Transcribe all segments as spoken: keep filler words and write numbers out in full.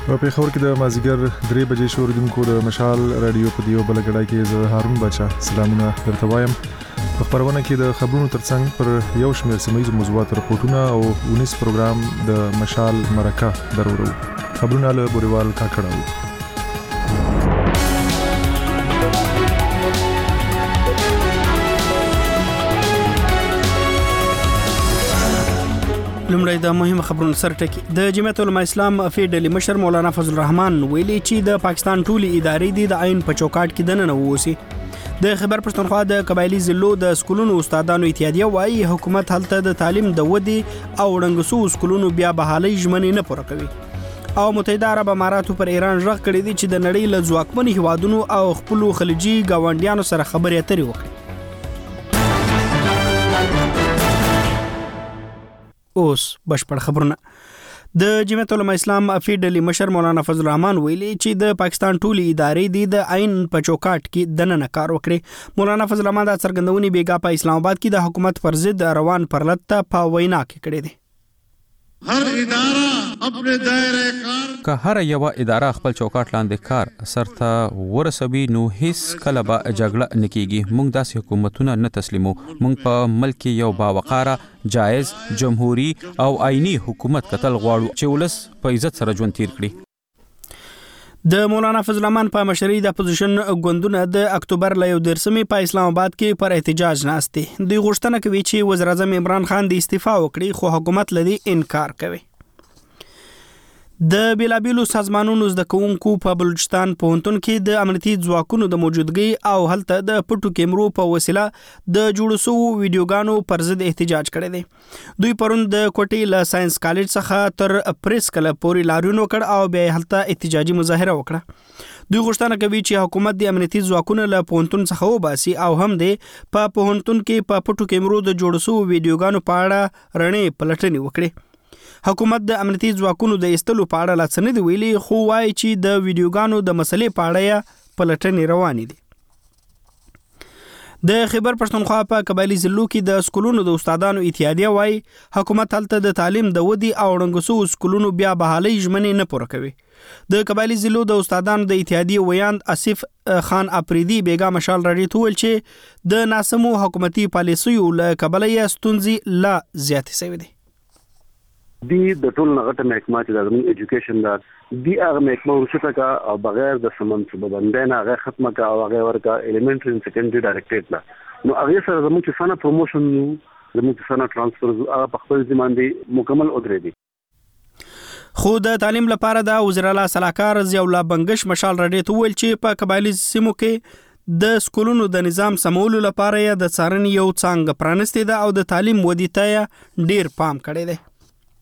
په پیښور کې د مازیګر درې بجې شوریدونکو د مشال رادیو په دیو بلګړای کې زه هارون بچا سلامونه درته وایم. په خبرونه کې د خبرونو ترڅنګ پر یو شمېر سیمه‌یزو موضوعات راپورټونه او ونیس پروګرام د مشال مرکه درورو. خبرونه له بوريوال کاکړاو. لومړی د مهمه خبرونو سر ټکی. د جمعیت العلماء اسلام فیډرالي مشر مولانا فضل الرحمن ویلي چې د پاکستان ټولي ادارې دي د عین په چوکاټ کې دننه ووسی. د خیبر پښتونخوا د قبایلی ضلعو د سکولونو استادانو اتحادیه وايي حکومت هلته د تعلیم د ودی او ړنګسو سکولونو بیا بحالي ژمنې نه پوره کوي. او متحده عرب اماراتو پر ایران ژغ کړی دی چې د نړۍ له ځواکمنو هیوادونو او خپل خلیجي گاونډیانو سره خبرې اترې وکړي. اوس بشپړ خبرونه. د جمعیت العلماء اسلام فیډرالي مشر مولانا فضل الرحمن ویلي چې د پاکستان ټولي ادارې دي د عین په چوکاټ کې دننه کار وکړي. مولانا فضل الرحمن د څرګندونې بیګا په اسلام آباد کې د حکومت پر ضد روان پرلط په وینا کې کړی دی. هر اداره خپل دایره کار که هر یو اداره خپل چوکاټ لاندې کار سرته ورسوي نو هیڅ کله به جګړه نکېږي. موږ داسې حکومتونه نه تسلیمو. موږ په ملک یو باوقاره جایز جمهوری او آئینی حکومت کتل غواړو چې ولس په عزت سره ژوند تیر کړي. د مولانا فضل الرحمن په مشرۍ د اپوزیشن ګوندونه د اکتوبر ل یو درسمې په اسلام آباد کې پر احتجاج ناست دي. دوی غوښتنه کوي چې وزیر اعظم عمران خان د استعفا وکړي خو حکومت لدی انکار کوي. د بیلابیلو سازمانونو زده کوونکو په بلوچستان پوهنتون کې د امنیتي ځواکونو د موجودګۍ او هلته د پټو کیمرو په وسیله د جوړو شوو ویډیوګانو پر ضد احتجاج کړی دی. دوی پرون د کوټې له ساينس کالج څخه تر پریس کلب پورې لاریون وکړ او بیا هلته احتجاجي مظاهره وکړه. دوی غوښتنه کوي چې حکومت د امنیتي ځواکونو له پوهنتون څخه وباسي او هم د په پوهنتون کې په پټو کیمرو د جوړو شوو ویډیوګانو په اړه رڼې پلټنې وکړي. حکومت د امنیتي ځواکونو د ایستلو په اړه لا څه نه دی ویلي خو وایي چې د ویډیوګانو د مسلې په اړه یې پلټنې روانې دي. د خیبر پښتونخوا په قبایلی ضلعو کې د سکولونو د استادانو اتحادیه وايي حکومت هلته د تعلیم د ودی او ړنګسو سکولونو بیا بحالي ژمنې نه پوره کوي. د قبایلی ضلعو د استادانو د اتحادیه ویاند اسف خان اپریدي بیګا مشال راډیو ته ویل چې د ناسمو حکومتي پالیسیو له کبله یې ستونزې لا زیاتې شوې دي. دی د ټول نغټه محکمه چې د زموږ ایجوکیشن دا دی هغه محکمه ورشته کا او بغیر د سمن څخه باندې نه هغه ختمه کا او هغه ورکا الیمنټری اند سیکنډری ډایریکټریټ لا نو هغه سره زموږ چې سنا پروموشن زموږ چې سنا ترانسفر هغه په خپل ځمان دی مکمل ودرې دي. خو د تعلیم لپاره د وزیر اعلی صلاحکار ضیاء الله بنگش مشال راډیو ته ویل چې په قبایلی سیمو کې د سکولونو د نظام سمولو لپاره د څارنې یو څنګه پرانستې ده او د تعلیم ودی ته ډیر پام کړی دی.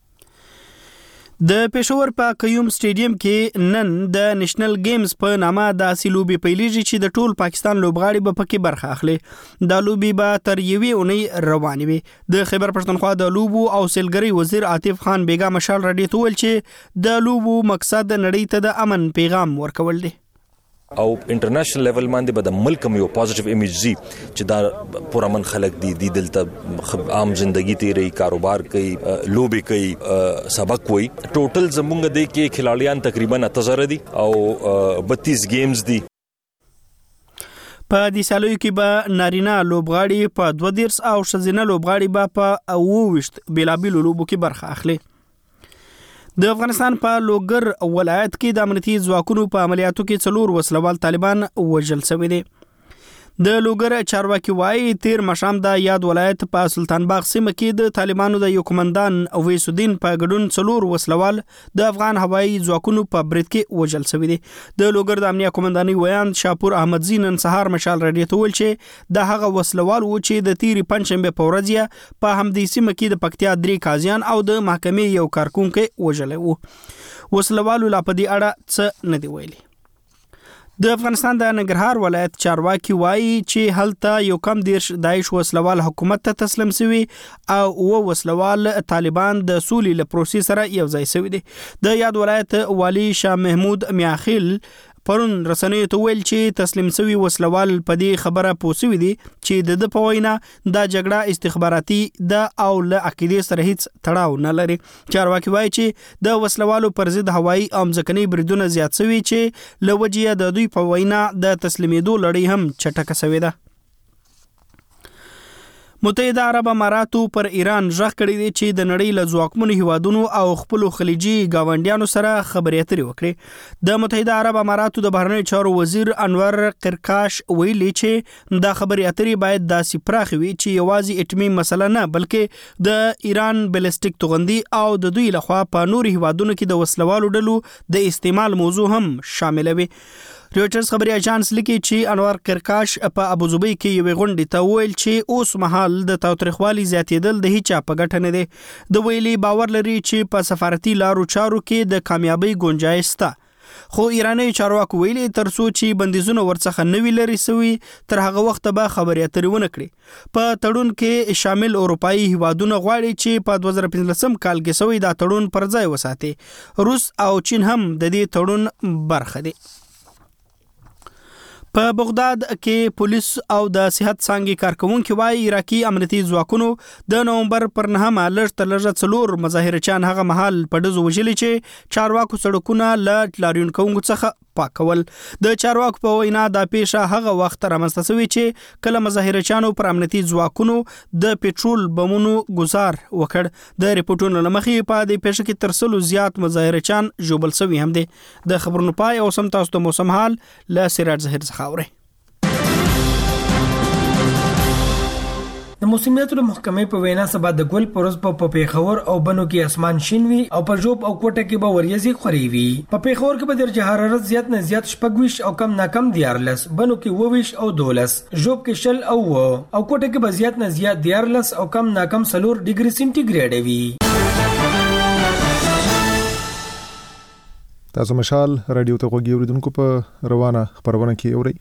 د پېښور په قیوم سټیډیم کې نن د نېشنل گیمز په نامه د سیلوبي پیلېږي چې د ټول پاکستان لوبغاړي به پکې برخه اخلي. د لوبي به تر یوې اونۍ روانې وي. د خیبر پښتونخوا د لوبو او سیلګرۍ وزیر عاطف خان بیګا مشال راډیو ته ویل چې د لوبو مقصد نړۍ ته د امن پیغام ورکول دی. او انټرنیشنل لیول باندې به د ملک یو پوزټیو ایمیج زی چې دا پرامن خلک دي د دلته عام ژوندۍ تیری کاروبار کوي لوبي کوي سبق وي. ټوټل زمونږ د کې کھلاړیان تقریبا اتزر دي او بتیس گیمز دي. په دې سالو کې به نارینه لوبغاړي په دوه دیرس او ښځینه لوبغاړي به په اوه ویشت بیلابیلو لوبو کې برخه اخلي. د افغانستان په لوګر ولایت کې د امنیتي ځواکونو په عملیاتو کې څلور وسلوال طالبان وژل شوي دي. د لوګر چارواکي وايي تیر مشام د یاد ولایت په سلطان باغ سیمه کې د طالبانو د یو کمانډان اویس الدین په ګډون څلور وسلوال د افغان هوایي ځواکونو په برید کې وژل شوي دي. د لوګر د امنیه کمانډاني ویاند شاپور احمدزی نن سهار مشال راډیو ته ویل چې د هغه وسلوال و چې د تیری پنځشنبه په ورځ یې په همدې سیمه کې د پکتیا درې قاضیان او د محکمې یو کارکونکو وژل وو. وسلوالو لا په دې اړه څه نه دی ویلي. د افغانستان د ننګرهار ولایت چارواکي وایي چې هلته یو کم دیرش داعش وسلوال حکومت ته تسلیم شوي او و وسلوال طالبان د سولې له پروسې سره یو ځای شوي دي. د یاد ولایت والی شاه محمود میاخیل پرون رسنیو ته ویل چې تسلیم شوی وسلوال په دې خبره پوسوي دي چې د په وینا دا جګړه استخباراتي ده او له عقیدې سره هیڅ تړاو نه لري. چارواکي وایي چې د وسلوالو پر ضد هوایي او ځمکني بریدونه زیات شوي چې له وجې د دوی په وینا د تسلیمېدو لړۍ هم چټکه شوې ده. متحده عرب اماراتو پر ایران ژغ کړی دی چې د نړۍ له ځواکمنو هیوادونو او خپلو خلیجي گاونډیانو سره خبرې اترې وکړي. د متحده عرب اماراتو د بهرنیو چارو وزیر انور قرقاش ویلي چې دا خبرې اترې باید داسې پراخې وي چې یوازې اټمي مسله نه بلکې د ایران بلستیک توغندي او د دوی لخوا په نورو هیوادونو کې د وسلوالو ډلو د استعمال موضوع هم شامل وي. رويټرز خبري اژانس لیکي چې انور قرقاش په ابوظبي کې یو غونډه ته ویل چې اوس مهال د تاوتریخوالي زیاتېدل د هیڅ په ګټه نه دي. د ویلي باور لري چې په سفارتي لارو چارو کې د کامیابی گنجائش شته. خو ایرانی چارواکو ویلي ترڅو چې بندیزونه ورڅخه نوي لري سوي تر هغه وخت به خبرې اترې ونه کړي. په تړون کې شامل اروپایي هیوادونه غواړي چې په دوه زره پنځلسم کال کې سوي دا تړون پر ځای وساتي. روس او چین هم د دې تړون برخه دي. په بغداد کې پولیس او د صحت څانګې کارکونکو وايي عراقي امنیتي ځواکونو د نومبر پر نهمه لږ تر لږه څلور مظاهرچیان هغه مهال په ډزو وژلي چې چارواکو سړکونه له لاریون کوونکو څخه پاکول. د چارواکو په وینا دا پیښه هغه وخت رامنځته شوې چې کله مظاهرچیانو پر امنیتي ځواکونو د پېټرول بمونو گزار وکړ. د ریپورتونو لمخې په دې پیښه کې تر سلو زیات مظاهرچیان ژوبل شوي هم دي. د خبرونو پای او سم تاسو ته موسم حال له سراج ظهیر څخه اورئ. د موسمیاتو د محکمې په وینا سبا د ګل پروز په پیښور او بنو کې اسمان شین وي او په جوب او کوټه کې به وریځي خوري وي. په پیښور کې به درجه حرارت زیات نه زیات شپږویش او کم نه کم دیارلس، بنو کې وویش او دولس، جوب کې شل او و او کوټه کې به زیات نه زیات دیارلس او کم نه کم سلور ډیګري سنټیګریډ وي. تاسو مشال رادیو ته غوږی اوریدونکو په روانه خبرونه کې اورئ.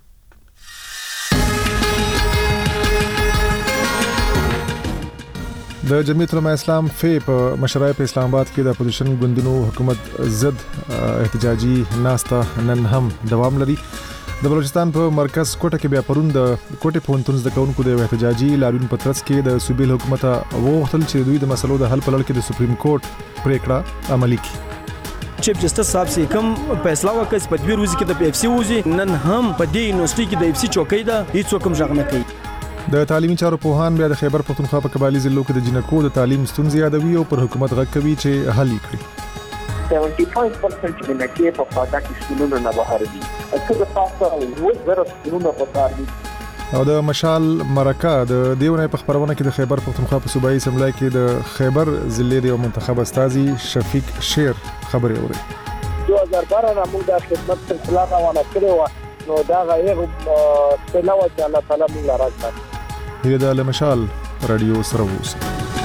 د جمعیت علماء اسلام فی په مشرای په اسلام آباد کې د اپوزیشن ګوندونو حکومت ضد احتجاجي ناسته نن هم دوام لري. د بلوچستان په مرکز کوټه کې بیا پرون د کوټه پونتون د کونکو د احتجاجي لاریون په ترڅ کې د صوبې حکومت وغوښتل چې دوی د مسلو د حل په لړ کې د سپریم کورټ پریکړه عملي کړي. چیف جسټس صاحب سي کوم فیصله وکړ په دوی ورځې کې د پی اف سی وزي نن هم په دې یونیورسيټي کې د اف سی چوکۍ ده هیڅ کوم ځای نه کوي. د تعلیمي چارو پوهان بیا د خیبر پختونخوا په قبایلی ضلعو کې د جنکو د تعلیم ستونزې یادوي او پر حکومت غږ کوي چې حل کړي. seventy five percent جنکې په فاده کې سکولونو نه بهر دي. اته د پاسه یو زره سکولونو په کار دي. او د مشال مرکه د دیونه په خبرونه کې د خیبر پختونخوا په صوبایي اسمبلی کې د خیبر ضلع د منتخب استاذي شفیق شیر خبرې اوري. دوه هزار بارہ نه موږ د خدمت سلسله روانه کړې و نو دا غیر په لور چې الله تعالی موږ راځي. هیله ده له مشال رادیو سره اوسئ.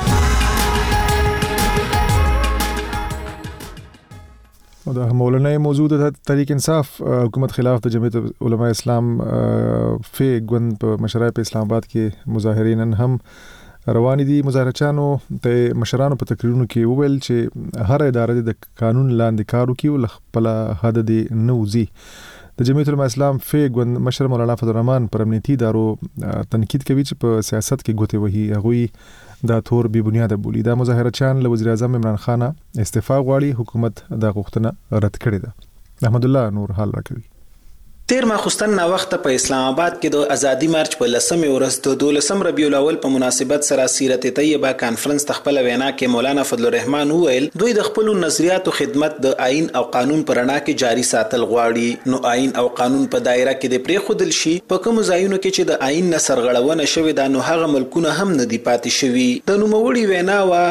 او د مولانا موضوع د تحریک انصاف حکومت خلاف د جمعیت علماء اسلام فی ګوند په مشرای په اسلام آباد کې مظاهرین هم روان دي. مظاهرچانو ته مشرانو په تقریرونو کې وویل چې هر اداره د قانون لاندې کار وکړي او خپل حد دې نه وځي. د جمعیت علماء اسلام فی ګوند مشر مولانا فضل الرحمن پر امنیتي ادارو تنقید کوي چې په سیاست کې ګوتې وهي. هغوی دا تور بې بنیاده بولي. دا مظاهرچیان له وزیر اعظم عمران خان استعفا غواړي. حکومت دا غوښتنه رد کړې ده. احمد الله نور حال راکوي. تیر ماخستن نا وخت په اسلام آباد کې د ازادي مارچ په لسمه ورځ د دولسم ربیع الاول په مناسبت سره سیرت طیبه کانفرنس تخپل وینا کې مولانا فضل الرحمن وویل دوی د خپل نظریاتو خدمت د آئین او قانون پر رڼا کې جاری ساتل غواړي. نو آئین او قانون په دایره کې د پرې خودل شي په کوم ځایونو کې چې د آئین نه سرغړونه شوې ده نو هغه ملکونه هم نه دی پاتې شوي. د نوموړي وینا وا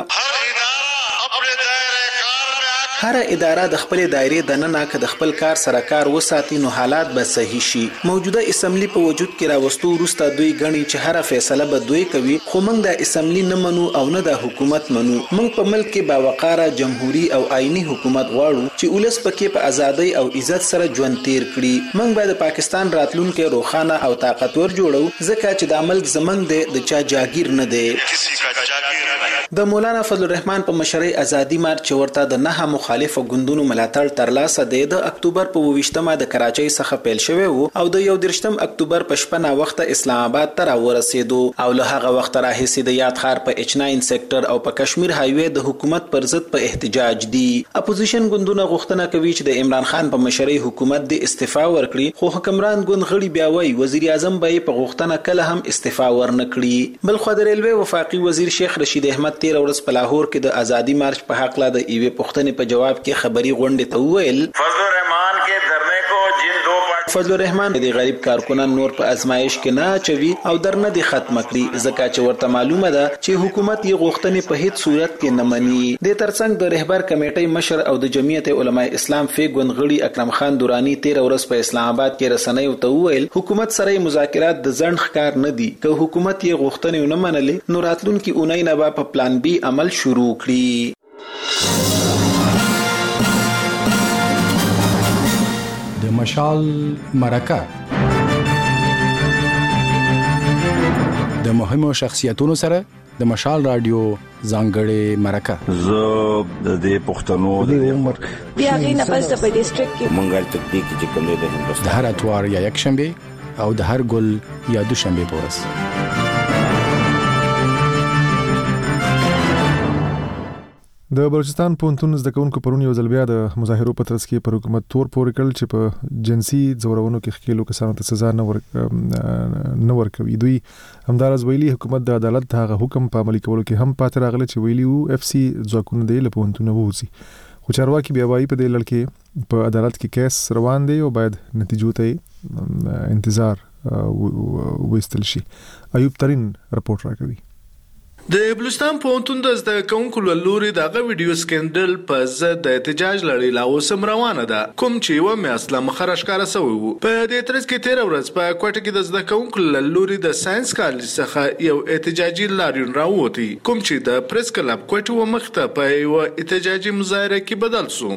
هر اداره د خپل دایره د ننه کې د خپل کار سره کار وساتي نو حالات به صحیح شي. موجوده اسمبلی په وجود کې راوستو وروسته دوی غني چې هر فیصله به دوی کوي خو موږ د اسمبلی نه منو او نه د حکومت منو. موږ په ملک کې باوقاره جمهوریت او آئینی حکومت غواړو چې ولس پکې په ازادۍ او عزت سره ژوند تیر کړي. موږ به د پاکستان راتلونکي روښانه او طاقتور جوړو ځکه چې د ملک زمنګ د چا جاگیر نه دی. د مولانا فضل الرحمن په مشرۍ ازادي مارچ ورته د نه مخالفو ګوندونو ملاتړ ترلاسه دی د اکتوبر په ویشتمه د کراچۍ څخه پیل شوی وو او د یو درشتم اکتوبر په شپه وخت اسلام آباد ته ورسېدو او له هغه وخت راهیسې د یاد ښار په ایچ ناین سېکټر او په کشمیر هایوي د حکومت پر ضد په احتجاج دي. اپوزیشن ګوندونه غوښتنه کوي چې د عمران خان په مشرۍ حکومت د استعفا ورکړي خو حکمران ګوند غړي بیا وایي وزیر اعظم به په غوښتنه کله هم استعفا ورنکړي. بل خو د ریلوي وفاقي وزیر شیخ رشید احمد تیر ورځ په لاهور کې د ازادي مارچ په حق لا د ایوې پښتنې په جواب کې خبري غونډه ته وویل فضل الرحمن کے دھرنے کو جن دو فضل الرحمن د غریب کارکنان نور په ازمایش کې نه اچوي او درنه دي ختم کړي ځکه چې ورته معلومه ده چې حکومت یې غوښتنې په هیڅ صورت کې نه مني. د ترڅنګ د رهبر کمیټې مشر او د جمعیت علماء اسلام فیګون غړي اکرم خان دورانی تیر ورځ په اسلام آباد کې رسنۍ ته وویل حکومت سره مذاکرات د ځنډ ښکار نه دي که حکومت یې غوښتنې نه منلې نو راتلونکي اونۍ نه به په پلان بی عمل شروع کړي. د مشال مرکه د مهمو شخصیتونو سره د مشال رادیو ځانګړې مرکه زه د دې پښتنو د عمر بیا غي نه پس په ډیسټریکټ کې منګل تکتیک چې کوم د هندوستان د هر اتوار یا یک شنبه او د هر ګل یا دوشنبه په ورځ. د بلوچستان پونتون زده کوونکو پرون یو ځل بیا د مظاهرو په ترڅ کې پر حکومت تور پورې کړل چې په جنسي ځورونو کې ښکېلو کسانو ته سزا نه ور نه ورکوي. دوی همدارس ویلي حکومت د عدالت هغه حکم په عملي کولو کې هم پاتې راغلی چې ویلي وو اف سی ځواکونه دی له پونتونه ووځي خو چارواکي بیا وایي په دې لړ کې په عدالت کې کیس روان دی او باید نتیجو ته انتظار وستل شي. ایوب ترين رپورټ راکوي. د بلوچستان پونتون د زده کوونکو له لوري دغه ویډیو سکینډل په ضد د احتجاج لړۍ لا اوس هم روانه ده کوم چې یوه میاشت له مخه راښکاره سوی وو. په دې ترڅ کې تېره ورځ په کوټه کې د زده کوونکو له لوري د ساینس کالج څخه یو احتجاجي لاریون راووتی کوم چې د پریس کلب کوټه و مخ ته په یوه احتجاجي مظاهره کې بدل سو.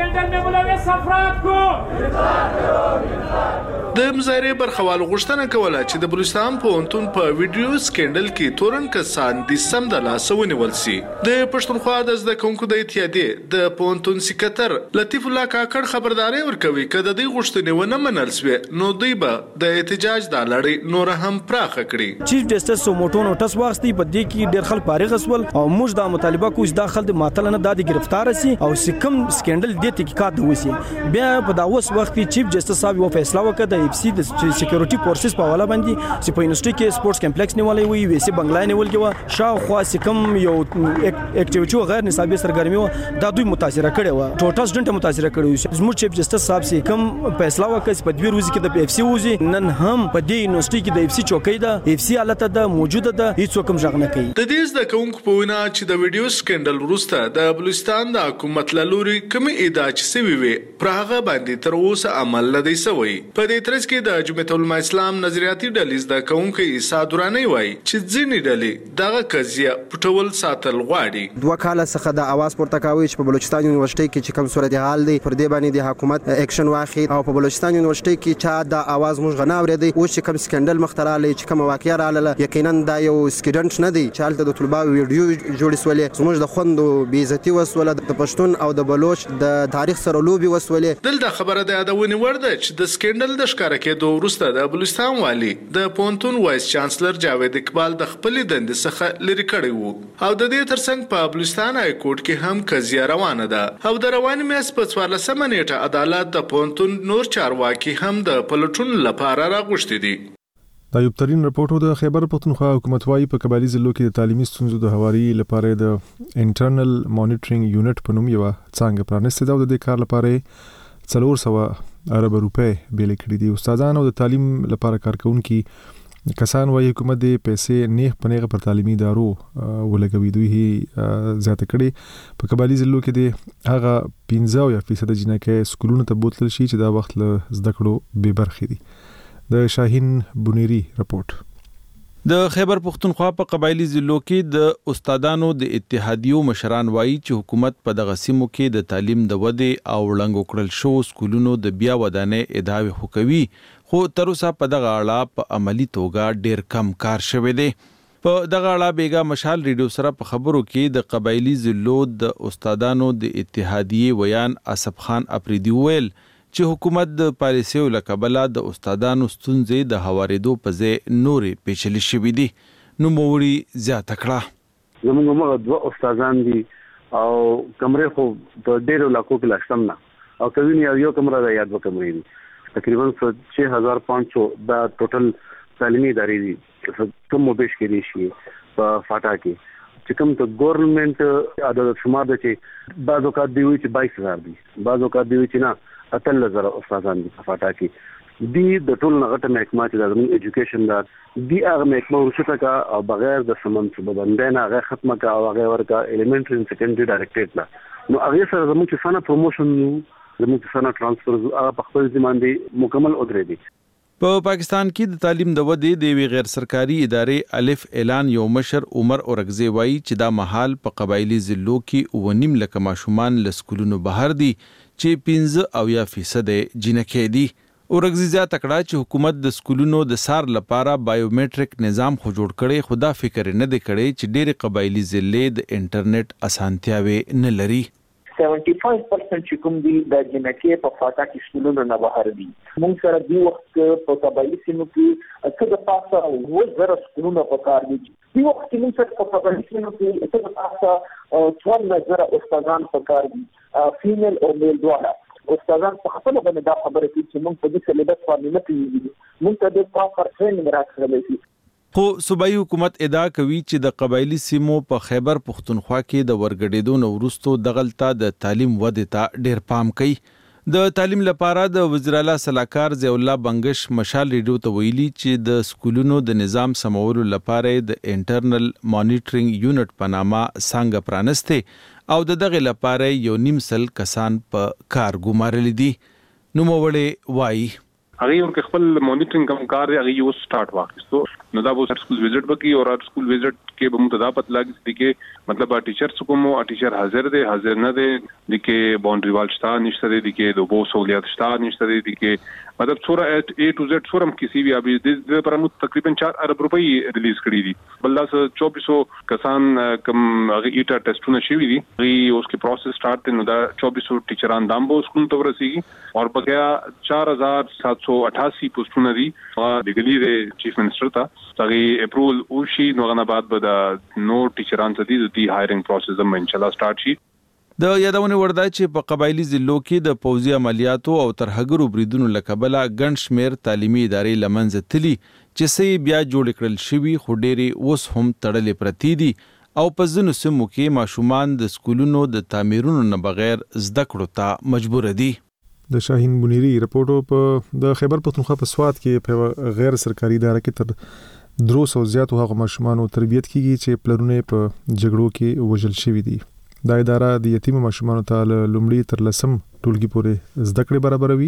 د مظاهرې برخوالو غوښتنه کوله چې د بلوچستان پونتون په ویډیو سکینډل کې تورن کسان د سم د لاسه ونیول سي. د پښتونخوا د زده کوونکو د اتحادیې د پونتون سکرټر لطیف الله کاکړ خبرداري ورکوي چې د دې غوښتنې ونه منل سوې نو دوی به د احتجاج د لړۍ نور هم پراخه کړي. چیف جسټس سوموټو نوټس واغستی په دې کې ډېر خلک فارغ اسول او موږ د مطالبه کوو چې د خلک ماتل نه د گرفتار سي او سکم سکینډل د تحقیقات وسی. بیا په دا اوس وخت کې چیف جسټس صاحب یو فیصله وکړه د اف سی د سکیورټي فورسز په حواله باندې چې په یونیورسيټي کې سپورتس کمپلیکس نیولې وي ویسي بنگلا نیول کې شاوخوا سکم یو اکټیویټي او غیر نصابي سرګرمي و دا دوی متاثر کړي و ټوټل سټډنټ متاثر کړي. زموږ چیف جسټس صاحب سي کوم فیصله وکړ په دوی ورځې کې د اف سی وزي نن هم په دې یونیورسيټي کې د اف سی چوکۍ ده اف سی حالت ده موجوده ده هیڅ کوم ځغ نه کوي. د دې زده کوونکو په وینا چې د ویډیو سکینډل وروسته د بلوچستان د حکومت له لوري کومې ادعا چې سوي وي پر هغه باندې تر اوسه عمل نه دی سوی. په دې ترڅ کې د جمعیت علماء اسلام نظریاتي ډلې زده کوونکو عیسی دورانی وایي چې ځینې ډلې دغه قضیه پټول ساتل غواړي. دوه کاله څخه د اواز پورته کوي چې په بلوچستان یونیورسيټي کې چې کوم صورتحال دی پر دې باندې د حکومت اکشن واخلي او په بلوچستان یونیورسيټي کې چې د اواز موږ غنا اورېدي او چې کوم سکندل مختراله چې کوم واقعیا رااله یقینا دا یو سټډنټ نه دی چې حالت د طلباو ویډیو جوړ سولې زموږ د خوندو بې عزتي وسوله د پښتون او د بلوچ د تاریخ سره لوبي وسولې. دلته خبره ده د ونی ورده چې د سکندل د ښکارا کېدو وروسته د بلوچستان والی د پونتون وایس چانسلر جاوید اقبال د خپل دندې څخه لري کړی وو او د دې ترڅنګ په بلوچستان های کورټ کې هم قضیه روانه ده او د رواني میاشت په څوارلسمه نیټه عدالت د پونتون نور چارواکي هم د پلټون لپاره راغوښتي دي. دا یو ترين رپورټ د خیبر پښتونخوا حکومت وايي په قبایلی ضلعو کې د تعلیمي ستونزو د هواري لپاره د انټرنل مانیټرینګ یونټ په نوم یو څنګه پرانیسته ده او د دې کار لپاره څلور سوه ارب روپۍ بیل کړي دي. استادان او د تعلیم لپاره کارکونکي کسان وايي حکومت د پیسې نه پنهغه پر تعلیمي ادارو ولګوي. دوی زیاته کړي په قبایلی ضلعو کې د هغه پنځه فیصد جنکه سکولونو ته بوتل شي چې دا وخت له زده کړو بې برخې دي. د شاهین بنيري رپورټ. د خیبر پښتونخوا په قبایلی ضلعو کې د استادانو د اتحادیو مشران وایي چې حکومت په دغه سیمو کې د تعلیم د ودې او وړاندې کړل شو سکولونو د بیا ودانې ادعاوې خوکوي خو تر اوسه په دغه اړه په عملی توګه ډیر کم کار شوی دی. په دغه اړه بیګا مشال ریډیو سره په خبرو کې د قبایلی ضلعو د استادانو د اتحادیې ویان اسف خان افریدي ویل چې حکومت د پالیسیو له کبله د استادانو ستونزې د هوارېدو په ځای نورې پیچلې شوي دي. نوموړي زیاته کړه زموږ هغه دوه استادان دي او کمرې خو په ډېرو علاقو کې لا شتم نه او کوي نه یو کمره ده یا دوه کمرې دي تقریبا छह हज़ार पाँच सौ دا ټوټل تعلیمي ادارې دي کوم مبیش کې دي شي په فاټا کې چې کوم ته ګورنمنت عدالت شمار ده چې بعض اوقات دی وي چې باییس هزار دي بعض اوقات دی وي چې نه اتل زره استادان دي په فاټا کې دی د ټول نغټه محکمه چې د زموږ ایجوکیشن دا دی هغه محکمه ورشته کا او بغیر د سمن څخه بندنه هغه ختمه کا او هغه ورکا ایلیمنټری اند سیکنډری ډایریکټریټ لا نو هغه سره زموږ چې سنا پروموشن زموږ سنا ترانسفر هغه په خپل ځمان دي مکمل ودرې دي. په پا پاکستان کې د تعلیم د ودې د وی غیر سرکاري ادارې الف اعلان یو مشر عمر اورغزی وایي چې دا محل په قبایلی ضلعو کې ونیم لکه ماشومان له سکولونو بهر دي چې پنځه او یا فیصد جنکې دي. اورغزی زیاته کړه چې حکومت د سکولونو د سار لپاره بایومټریک نظام خو جوړ کړي خو دا فکر نه دی کړی چې ډېرې قبایلی ضلع د انټرنیټ اسانتیاوي نه لري. پچهل پرسنټ چې کوم دي د جنکې په فاټا کې سکولونو نه بهر دي. موږ سره دی وخت په قبایلی سیمو کې څه د پاسه و زره سکولونو په کار دي. دی وخت کې موږ سره په قبایلی سیمو کې څه د پاسه څوارلس زره استادان په کار دي فیمیل او میل دواړه. استادان په خپل باندې دا خبره کوي چې موږ په دې سلیبس باندې نه پیږي. موږ ته د پراپر ټریننګ راکړل شي. خو صوبایي حکومت ادعا کوي چې د قبایلی سیمو په خیبر پختونخوا کې د ورګډېدو نه وروسته دغلته د تعلیم ودې ته ډېر پام کوي. د تعلیم لپاره د وزیر اعلی صلاحکار ضیاء الله بنگش مشال ریډیو ته ویلي چې د سکولونو د نظام سمولو لپاره د انټرنل مانیټرینګ یونټ په نامه څنګه پرانسته او د دغه لپاره یو نیم سل کسان په کار ګمارل دي. نو موړې وایي هغه یو خپل مانیټرینګ کوم کار دی هغه یو سٹارټ واخیستو نو دا به سکول وزټ وکي او سکول وزټ کې به متدا پت لاګي دي کې مطلب ټیچر کوم او ټیچر حاضر دی حاضر نه دی دي کې باونډري وال شتا نشته دي کې د بو سہولیات شتا نشته دي کې مطلب څوره A to Z څورم کسی بھی ابي د پر تقریبا چار ارب روپۍ ریلیز کړی دي بل لاس چوبیس سو کسان کم هغه ایټا ټیسټونه شوی دي هغه اوس کې پروسس سٹارټ نو دا چوبیس سو ټیچران دام بو سکول ته ورسیږي او بقیا چار ہزار سات سو اٹھاسی پوسټونه دي د ګلی چیف منسٹر ته هغه اپروول او شي نو غنه بعد به د نو ټیچران ته دي د هایرینګ پروسس هم ان شاء الله سٹارټ شي. د یادونه وردا چې په قبایلی ضلعو کې د پوځي عملیاتو او ترهګرو بریدونو لکبله ګڼ شمیر تعلیمي ادارې لمنځه تلي چې سې بیا جوړ کړل شوی خو ډېری اوس هم تړلې پرتی دي او په ځینو سیمو کې ماشومان د سکولونو د تعمیرونو نه بغیر زده کړو ته مجبور دي. د شاهین بنيري رپورټو په د خیبر پختونخوا په سواد کې په غیر سرکاري اداره کې تر دروس او زیاتو هغه ماشومان تربیت کیږي چې پلرونه په جګړو کې وژل شوی دي. دا اداره د یتیم ماشومانو ته لومړی تر لسم ټولګي پورې زده کړې برابروي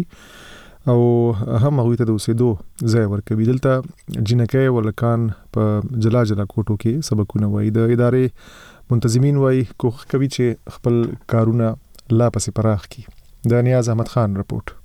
او هم هغوی ته د اوسېدو ځای ورکوي. دلته جنکۍ ولکان په جلا جلا کوټو کې سبقونه وایي. د ادارې منتظمین وایي کوښښ کوي چې خپل کارونه لا پسې پراخ کړي. د نیاز احمد خان رپورټ.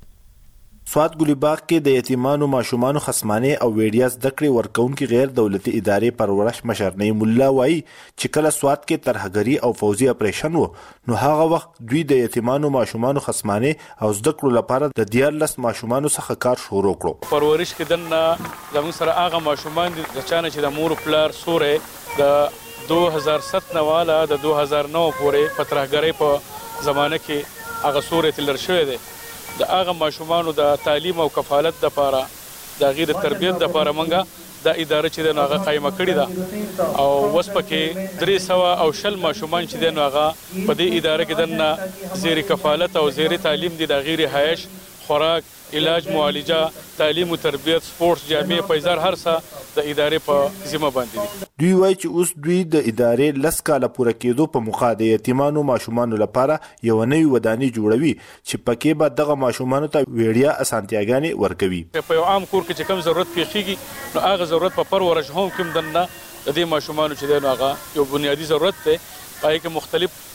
سواد ګلیباغ کې د یتیمانو ماشومانو خصمانه او ویډیا زده کړې ورکونکو غیر دولتي ادارې پرورش مشر نعیم الله وایي چې کله سواد کې ترهګری او فوزي اپریشن وو نو هغه وخت دوی د یتیمانو ماشومانو خصمانه او زده کړو لپاره د دیارلس ماشومانو څخه کار شروع کړو. پرورش کې دنه زموږ سره هغه ماشومان دي چې چې د مور پلار سورې د دو هزار سات نه والا د دو هزار نو پورې په ترهګری په زمانه کې هغه سورې تلر شوې ده. د هغه ماشومانو د تعلیم او کفالت لپاره د غیر تربیت لپاره منګه د اداره چې د هغه قائمه کړې ده او وسپکه درې سو او شل ماشومان چې د هغه په دې اداره کې دنه زیر کفالت او زیر تعلیم دي د غیر حیش خوراک علاج معالجه تعلیم او تربیت سپورتس جامع پیزار هر څه د ادارې په ذمہ باندې دي. دوی وایي چې اوس دوی د ادارې لس کاله پوره کېدو په موخه د یتیمانو ماشومانو لپاره یو نوی ودانۍ جوړوي چې پکې به دغه ماشومانو ته ویډیا اسانتیاګانې ورکوي. په یو عام کور کې چې کوم ضرورت پیښیږي نو هغه ضرورت په پرورش هم کوم دنه د دې ماشومانو چې دغه یو بنیادی ضرورت دی پای کې مختلف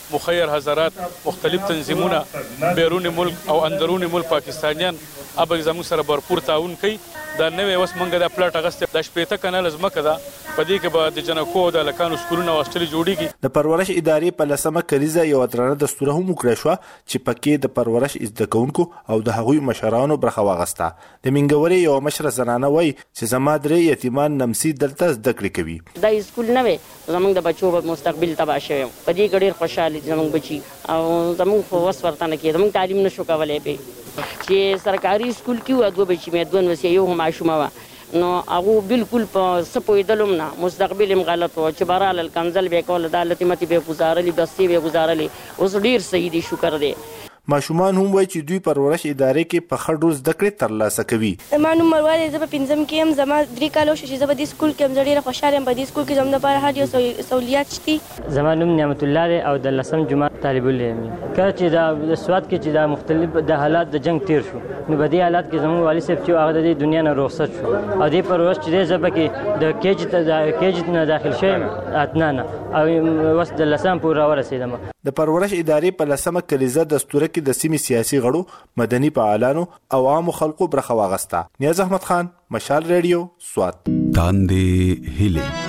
مخیر حضرات مختلف تنظیمونه بیرون ملک او اندرون ملک پاکستانیان اب زموږ سره برپور تعاون کوي. دا نوې وس منګه د پلاټ اغسته د شپېته کنال زمکه ده په دې کې به د جنکو او د لکانو سکولونه واستل جوړیږي. د پرورش ادارې په لسمه کلیزه یو درانه دستور هم وکړی شو چې پکې د پرورش زده کوونکو او د هغوی مشرانو برخه واغسته. د منګوري یو مشره زنانه وای چې زما درې یتیمان نمسي دلته زده کړې کوي. دا سکول نه وي زمونږ د بچو په مستقبل تبا شوی په دې ډېر خوشاله زمونږ بچي او زمونږ په وس ورته نه کې زمونږ تعلیم نشو کولای په چې سرکاري سکول کې و دوه بچي مې دوه وسې یو هم عاشومه و نو هغه بالکل په سپویدلم نه مستقبل هم غلط و چې برال الکنزل به کول عدالت متي به گزارلی بستی به گزارلی اوس ډیر صحیح دي شکر دی. ماشومان هم وایي چې دوی پرورش ادارې کې په ښه ډول زده کړې ترلاسه کوي. ما نوم مروه دی، زه په پنځم کې یم. زما درې کاله وشو چې زه په دې سکول کې یم. زه ډېره خوشحاله یم په دې سکول کې زموږ لپاره هر یو سہولیات شته. زما نوم نعمت الله دی او د لسم جماعت طالب العلم یم. کله چې د سواد کې چې د مختلف د حالات د جنگ تیر شو نو په دې حالات کې زموږ والي صاحب چې هغه د دنیا نه رخصت شو او دې پرورش چې دی زه پکې د کیج ته کیج نه داخل شوم اتنانه او وس د لسم پورې راورسېدم. د پرورش ادارې په لسمه کلیزه دستوره کې د سیمې سیاسي غړو، مدني فعالانو او عامو خلکو برخه واغسته. نیاز احمد خان، مشال ریډیو، سوات. تاندې هیله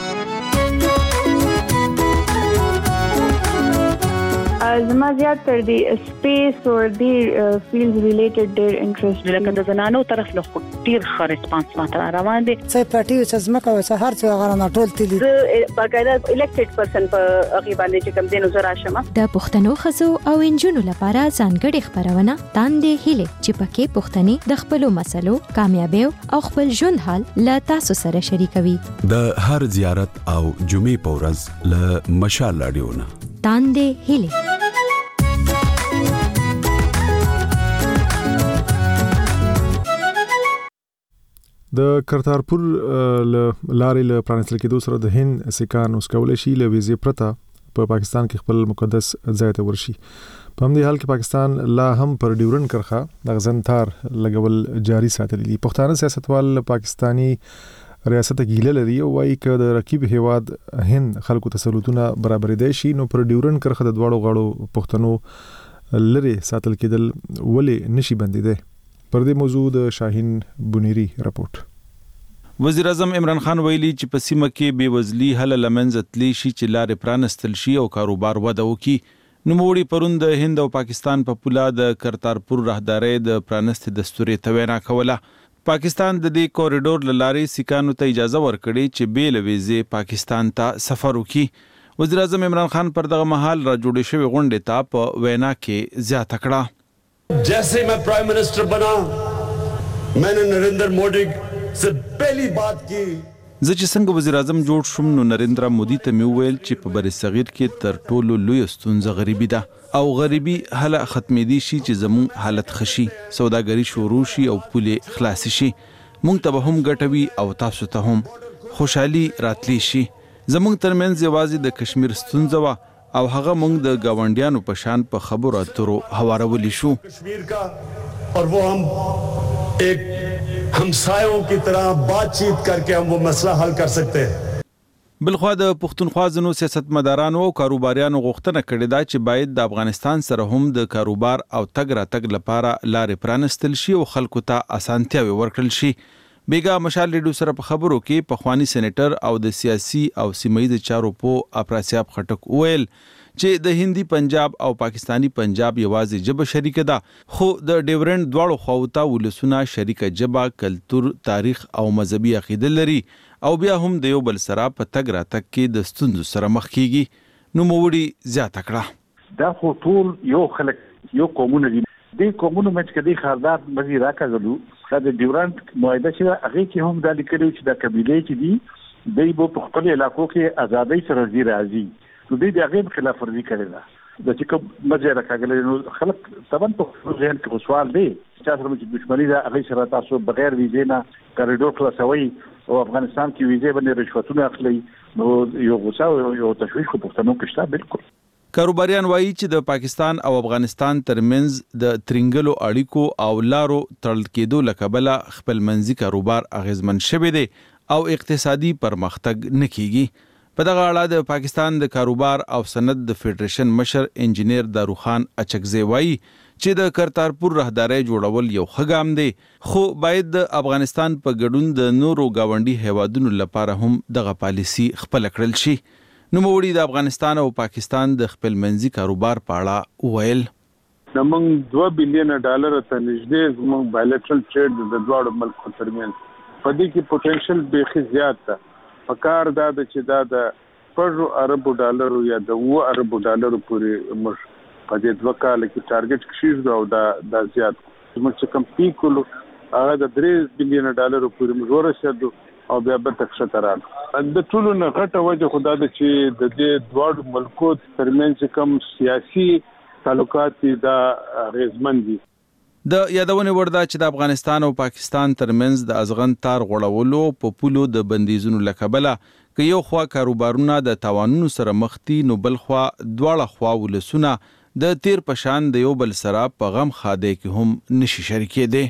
زما زیات تر دی سپیس او دی فیلډ ریلیټډ ډیر انټرست لکه د زنانو طرف له ډیر ښه ریسپانس ماته روان دي. څه پټي څه زمکه او څه هر څه غره نه ټول تللی باقاعده الیکټډ پرسن په هغه باندې چې کوم دینو زرا شمه. د پښتنو خزو او انجونو لپاره ځانګړي خبرونه تاندې هیله چې پکې پښتني د خپل مسلو کامیابی او خپل ژوند حال له تاسو سره شریکوي. د هر زیارت او جمعې په ورځ له مشال رادیو نه تاندې هیله. د کرتارپور لارې له پرانستل کېدو سره د هند سکان اوس کولای شي له ویزې پرته په پاکستان کې خپل مقدس ځای ته ورشي. په همدې حال کې پاکستان لا هم پر ډیورن کرخه د غزنتار لګول جاری ساتلی دي. پښتانه سیاستوال پاکستانی ریاست ګیله لري او وايي چې د رقیب هیواد هند خلکو تسلطونه برابرېدای شي نو پر ډیورن کرخه د دواړو غاړو پښتنو لري ساتل کېدل ولې نشي بندیدای. پر دې موضوع د شاهین بنيري راپورټ. وزیر اعظم عمران خان ویلي چې په سیمه کې بېوزلي حل لمنځه تللی شي چې لارې پرانستل شي او کاروبار وده وکړي. نوموړي پرون د هند او پاکستان په پوله د کرتارپور راهدارۍ د پرانستې دستورې ته وینا کوله. پاکستان د دې کوریډور له لارې سیکانو ته اجازه ورکړې چې بې له ویزې پاکستان ته سفر وکړي. وزیر اعظم عمران خان پر دغه مهال را جوړې شوې غونډې ته په وینا کې زیاته کړه. जैसे मैं प्राइम मिनिस्टर बना मैंने नरेंद्र मोदी से पहली बात की. زه چې څنګه وزیر اعظم جوړ شوم نو نریندرا مودي ته مې وویل چې په بر صغیر کې تر ټولو لوی ستونزه غریبي ده او غریبي هله ختمېدی شي چې زموږ حالت خشي، سوداګري شروع شي او پولې خلاص شي. موږ ته به هم ګټوي او تاسو ته هم خوشحالي راتلی شي. زموږ ترمنځ یوازې د کشمیر ستونزه وه او هغه موږ د گاونډیانو په شان په خبرو اترو هوارولي شو. کشمیر کا اور وہ ہم ایک ہمسایوں کی طرح بات چیت کر کے ہم وہ مسئلہ حل کر سکتے ہیں. بلخوا د پښتونخوا ځینو سیاستمدارانو او کاروباریانو غوښتنه کړې ده چې باید د افغانستان سره هم د کاروبار او تګ راتګ لپاره لارې پرانستل شي او خلکو ته اسانتیاوې ورکړل شي. بیګا مشال ریډیو سره په خبرو کې پخوانی سېنیټر او د سیاسي او سیمه‌ییز چارو په اپراسیاب خټک ویل چې د هندي پنجاب او پاکستانی پنجاب یوازې جبه شریک ده خو د ډیورنډ دواړو خواو ته ولسونه شریک جبه کلتور تاریخ او مذهبي عقیده لري او بیا هم د یو بل سره په تګ راتګ کې د ستونزو سره مخ کیږي. نو موړي زیاته کړه دا خو ټول یو خلک یو قومونه دي. د قومونو مچ کې د خاردار مزي راکاغلو خاطر ډیورنډ معاهده چې هغه کې هم د لیکلو چې د قبيله چې دي د په خپل علاقو کې ازادۍ سره زی راځي نو د هغه خلاف ورزي کړي ده د چې کوم مزه راکاغلو نو خلک طبعا په ځین کې سوال دی چې تاسو چې دښمنۍ ده هغه سره تاسو بغیر ویزې نه کوریډور خلاصوي او افغانستان کې ویزې باندې رشوتونه اخلي نو یو غوسه یو تشویش په پښتنو کې شته. بالکل کاروباریان وایي چې د پاکستان او افغانستان ترمنځ د ترنګلو اړیکو او لارو تړل کېدو له کبله خپل منځي کاروبار اغیزمن شوی دی او اقتصادي پرمختګ نه کیږي. په دغه اړه د پاکستان د کاروبار او صنعت د فدریشن مشر انجینیر داروخان اچکزی وایي چې د کرتارپور راهداري جوړول یو ښه ګام دی، خو باید د افغانستان په ګډون د نورو گاونډي هیوادونو لپاره هم دغه پالیسی خپل کړل شي. نوموړي د افغانستان او پاکستان د خپلمنځي کاروبار په اړه وویل. زموږ دوه بلین ډالر ته نږدې زموږ بایلټرل ټریډ د دواړو ملکونو ترمنځ په دې کې پوتنشل بیخي زیات ده. په کار دا ده چې دا د شپږو اربو ډالرو یا د اووه اربو ډالرو پورې موږ په دې دوه کال کې ټارګټ کړی او دا دا زیات زموږ چې کوم پیک کولو هغه د درې بلین ډالرو پورې موږ ورسېدو او بیا به تکښته راغلو. د ټولو نه غټه وجه خو دا ده چې د دې دواړو ملکو ترمنځ کوم سیاسي تعلقات دا اغېزمن دي. د یادونې وړ ده چې د افغانستان او پاکستان ترمنځ د ازغن تار غوړولو په پولو د بندیزونو له کبله که یو خوا کاروبارونه د تاوانونو سره مخ دي، نو بل خوا دواړه خوا ولسونه د تیر په شان د یو بل سره په غم خاده کې هم نشي شریکېدی.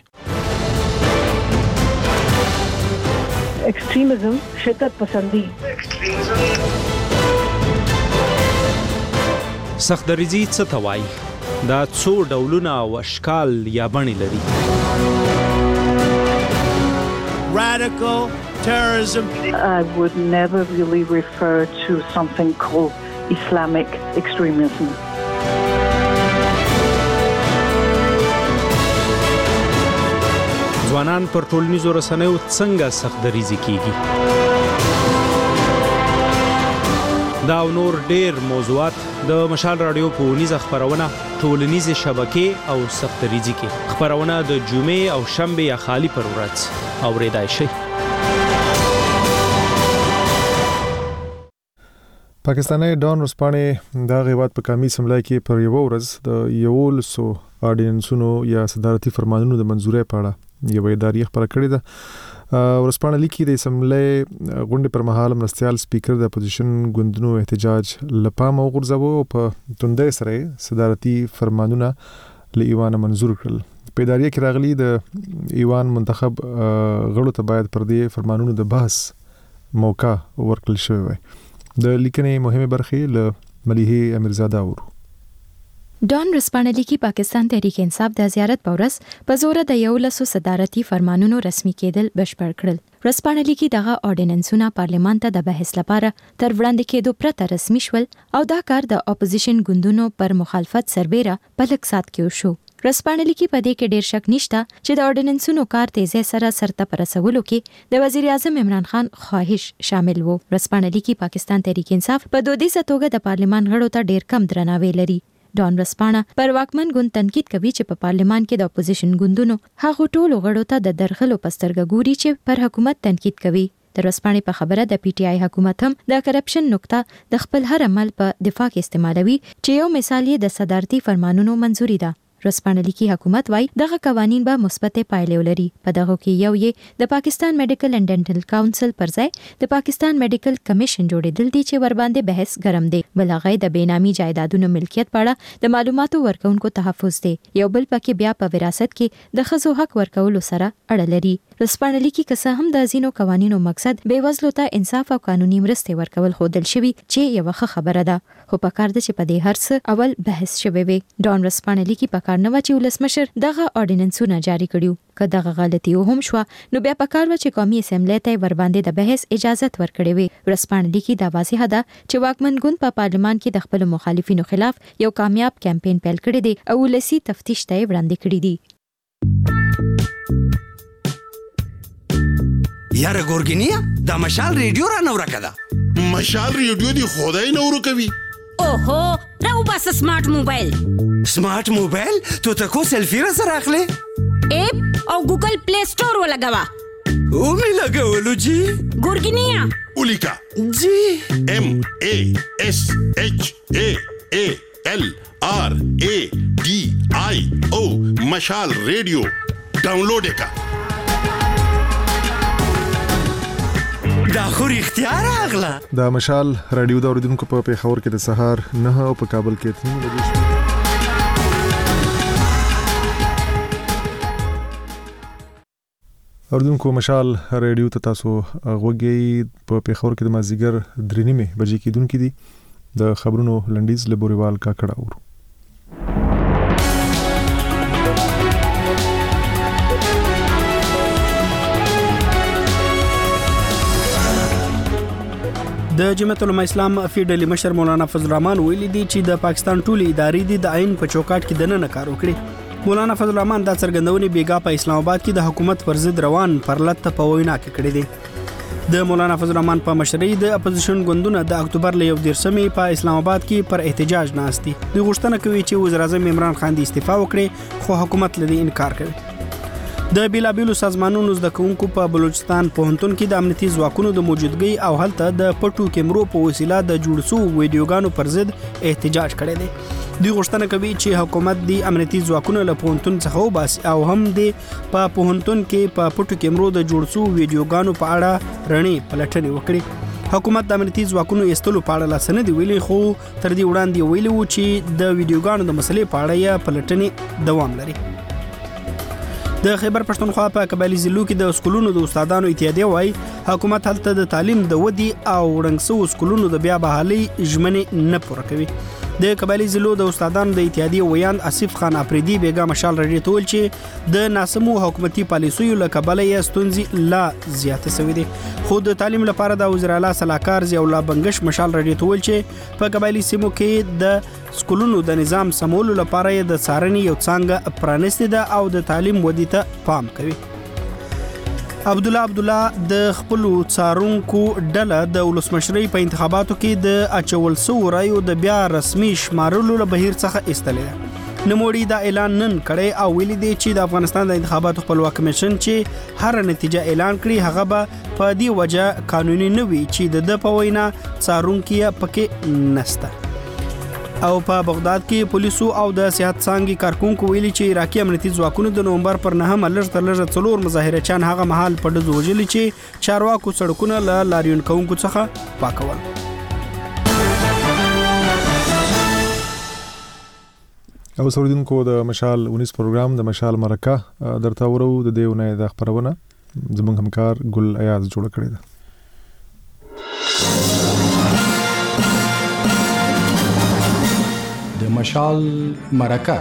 ایکسټریمزم شدت پسندي سختدریزي څه ته وایي؟ دا څو ډولونه او اشکال یا بڼې لري. Radical terrorism. I would never really refer to something called Islamic extremism. ځوانان پر ټولنیزو رسنیو څنګه سختدریزي کیږي؟ دا او نور ډیر موضوعات د مشال رادیو په ونیزه خبرونه ټولنیزه شبکې او سختدریزي کې خبرونه د جمعې او شنبه یا خالی پر ورځ اوریدای شي. پاکستاني ډان ورسپانې دا غیبات په کمی سملای کې پر یو ورځ د یو لسو اډینسونو یا صدارتي فرمانونو د منزورۍ په اړه یو اداري خبره کړې ده. ورسپانه لیکي د اسمبلی غونډې پر مهال مرستيال سپیکر د اپوزیشن ګوندونو احتجاج لپاره وغورځاوه او په توندې سره صدارتي فرمانونه له ایوان منزور کړل. په ادارې کې راغلي د ایوان منتخب غړو ته باید پر دې فرمانونو د بحث موقع ورکړل شوی وي. د لیکنې مهمه برخې له مليحه امیرزاده اورو. ډان رسپانلی کی پاکستان تحریک انصاف د زیارت پورس په زور د یو لسو صدارتي فرمانونو رسمي کېدل بشپړ کړل. رسپانلی کی دغه اورډیننسونه پارلیمان ته د بحث لپاره تر وړاندې کېدو پرته رسمي شول او دا کار د اپوزیشن ګوندونو پر مخالفت سربېره په لږ سات کې وشو. رسپانلی کی په دې کې ډیر شک نشته چې د اورډیننسونو کار تیزه سره سرته پرسولو کې د وزیر اعظم عمران خان خواهش شامل وو. رسپانلی کی پاکستان تحریک انصاف په دودیزه توګه د پارلیمان غړو ته ډیر کم درناوی لري. ډان رسپانه پر واکمن ګوند تنقید کوي چې په پارلیمان کې د اپوزیشن ګوندونو هغه ټولو غړو ته د درغلو پسترګه ګوري چې پر حکومت تنقید کوي. د رسپانې په خبره د پی ټی آی حکومت هم د کرپشن نقطه د خپل هر عمل په دفاع کې استعمالوي چې یو مثال یې د صدارتي فرمانونو منزوري ده. رسپانلی کی حکومت وای دغه قوانین به مثبت پایلې ولري. په دغه کې یو یې د پاکستان میډیکل اینڈ ډینټل کونسل پر ځای د پاکستان میډیکل کمیشن جوړېدل دي چې ور باندې بحث ګرم دی. بل هغه د بېنامي جایدادونو ملکیت په اړه د معلوماتو ورکونکو تحفظ دی. یو بل پکې بیا په وراثت کې د ښځو حق ورکولو سره اړه لري. رسپانلی کی کسه هم د ځینو قوانینو مقصد بیوزلو ته انصاف او قانوني مرستې ورکول خودل شوی چې یو ښه خبره ده، خو په کار ده چې په دې هر څه اول بحث شوی وي. ډان رسپانلی کی په کار نه و چې ولسمشر دغه اورډیننسونه جاری کړیو. که دغه غلطي هم شو نو بیا په کار و چې قومي اسمبلی ته ور باندې د بحث اجازه ورکړي وي. رسپانلی کی دا واضح ده چې واکمن ګوند په پارلیمان کې د خپل مخالفینو خلاف یو کامیاب کمپاین پیل کړی دی او ولسی تفتیش ته وړاندې کړی دی. یاره ګورګینیا دا مشال ریډیو را نو راکړه. مشال ریډیو دی خدای نو ورو کوي. اوهو راو بس سمارټ موبایل. سمارټ موبایل تو تکو سیلفی را سره اخلي. اپ او ګوګل پلی سٹور ولګوا. او می لګولو جی. ګورګینیا اولیکا جی ام ا اس اچ ا ا ال آر ا ډي آی او مشال ریډیو ډاونلوډ وکړه. دا خو اختیار اغلا. دا مشال رادیو دا اوریدونکو په پیښور کې د سهار نه او په کابل کې تنو بجې اردوونکو مشال ریډیو ته تاسو غوږی په پیښور کې د مازیګر درې نیمه بجې کېدونکې دي د خبرونو لنډیز له بوريوال کاکړه اورو. د جمعیت العلماء اسلام فیډلی مشر مولانا فضل الرحمن ویلي دي چې د پاکستان ټولې ادارې د عین په چوکاټ کې دننه کار وکړي. مولانا فضل الرحمن دا څرګندونې بیګا په اسلام آباد کې د حکومت پر ضد روان پرلط په وینا کې کړې دي. د مولانا فضل الرحمن په مشرۍ د اپوزیشن ګوندونه د اکتوبر ل یو دیرشمې په اسلام آباد کې پر احتجاج ناستي. د غوښتنه کوي چې وزیر اعظم عمران خان د استعفا وکړي خو حکومت لدی انکار کوي. د بیلابیلو سازمانونو زده کوونکو په بلوچستان پوهنتون کې د امنیتي ځواکونو د موجودګۍ او هلته د پټو کیمرو په وسیله د جوړ شوو ویډیوګانو پر ضد احتجاج کړی دی. دوی غوښتنه کوي چې حکومت د امنیتي ځواکونو له پوهنتون څخه وباسي او هم د په پوهنتون کې په پټو کیمرو د جوړ شوو ویډیوګانو په اړه رڼې پلټنې وکړي. حکومت د امنیتي ځواکونو ایستلو په اړه لاسنه دی ویلي خو تر دې وړاندې ویلي و چې د ویډیوګانو د مسلې په اړه یې پلټنې دوام لري. د خیبر پښتونخوا په قبایلی ضلعو کې د سکولونو د استادانو اتحادیه وايي حکومت هلته د تعلیم د ودی او رنګسو سکولونو د بیا بحالي ژمنې نه پوره کوي. د قبایلی ضلعو د استادانو د اتحادیه ویان اسف خان افریدي بیګا مشال رډي تول چې د ناسمو حکومتي پالیسیو له کبله یې ستونزې لا زیاته شوې دي. خو د تعلیم لپاره د وزیر اعلی صلاحکار ضیاء الله بنگش مشال رډي تول چې په قبایلی سیمو کې د سکولونو د نظام سمولو لپاره یې د څارنې یو څنګه پرانستې ده او د تعلیم ودی ته پام کوي. عبد الله عبد الله د خپل څارونکو ډله د ولسمشرۍ په انتخاباتو کې د اچول سو رایو د بیا رسمي شمارلو له بهیر څخه ایستلې. نموړي دا اعلان نن کړي او ویلي دی چې د افغانستان د انتخاباتو خپلواک کمیشن چې هر نتیجه اعلان کړي هغه به په دې وجه قانوني نه وي چې د په وینا څارونکي پکې نسته. او په بغداد کې پولیسو او د سیاحت څانګې کارکونکو ویلي چې عراقي امنیتي ځواکونو د نومبر پر نهمه لږ تر لږه څلور مظاهرچیان هغه مهال په ډزو وژلي چې چارواکو سړکونه له لاریون کوونکو څخه پاکول. او سوریدونکو د مشال اونیس پروګرام د مشال مرکه درته ورو د دیونه د خبرونه زموږ همکار ګل ایاز جوړ کړی ده. د مشال مرکه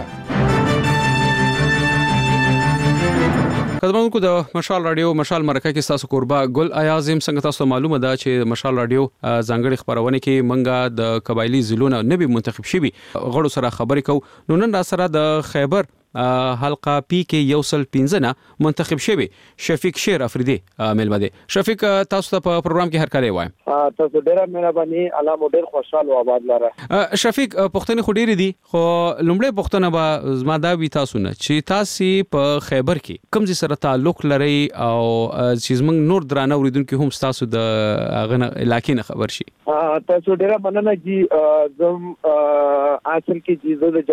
قدرمنونکو د مشال رادیو مشال مرکه کې تاسو قربا ګل ایازم څنګه تاسو معلومه ده چې مشال رادیو ځانګړي خبرونه کې منګه د قبایلی ضلعونو نبی منتخب شوی غړو سره خبرې کو. نو نن را سره د خیبر حلقه پی کې یوسل پنځنه منتخب شوی شفیق شیر افریدي ملمه دي. شفیق تاسو ته په پروګرام کې هر کله وایم. تاسو ډیره مهرباني الله مودر خوشاله او آباد لاره. شفیق پښتني خډيري دي خو لومړی پښتنه به زما دا وی تاسو نه چې تاسو په خیبر کې کوم ځای سره تعلق لري او چې زمنګ نور درانه اوریدونکو هم تاسو د غنه علاقې نه خبر شي. تاسو ډیره مننه چې زم اصل کې چې د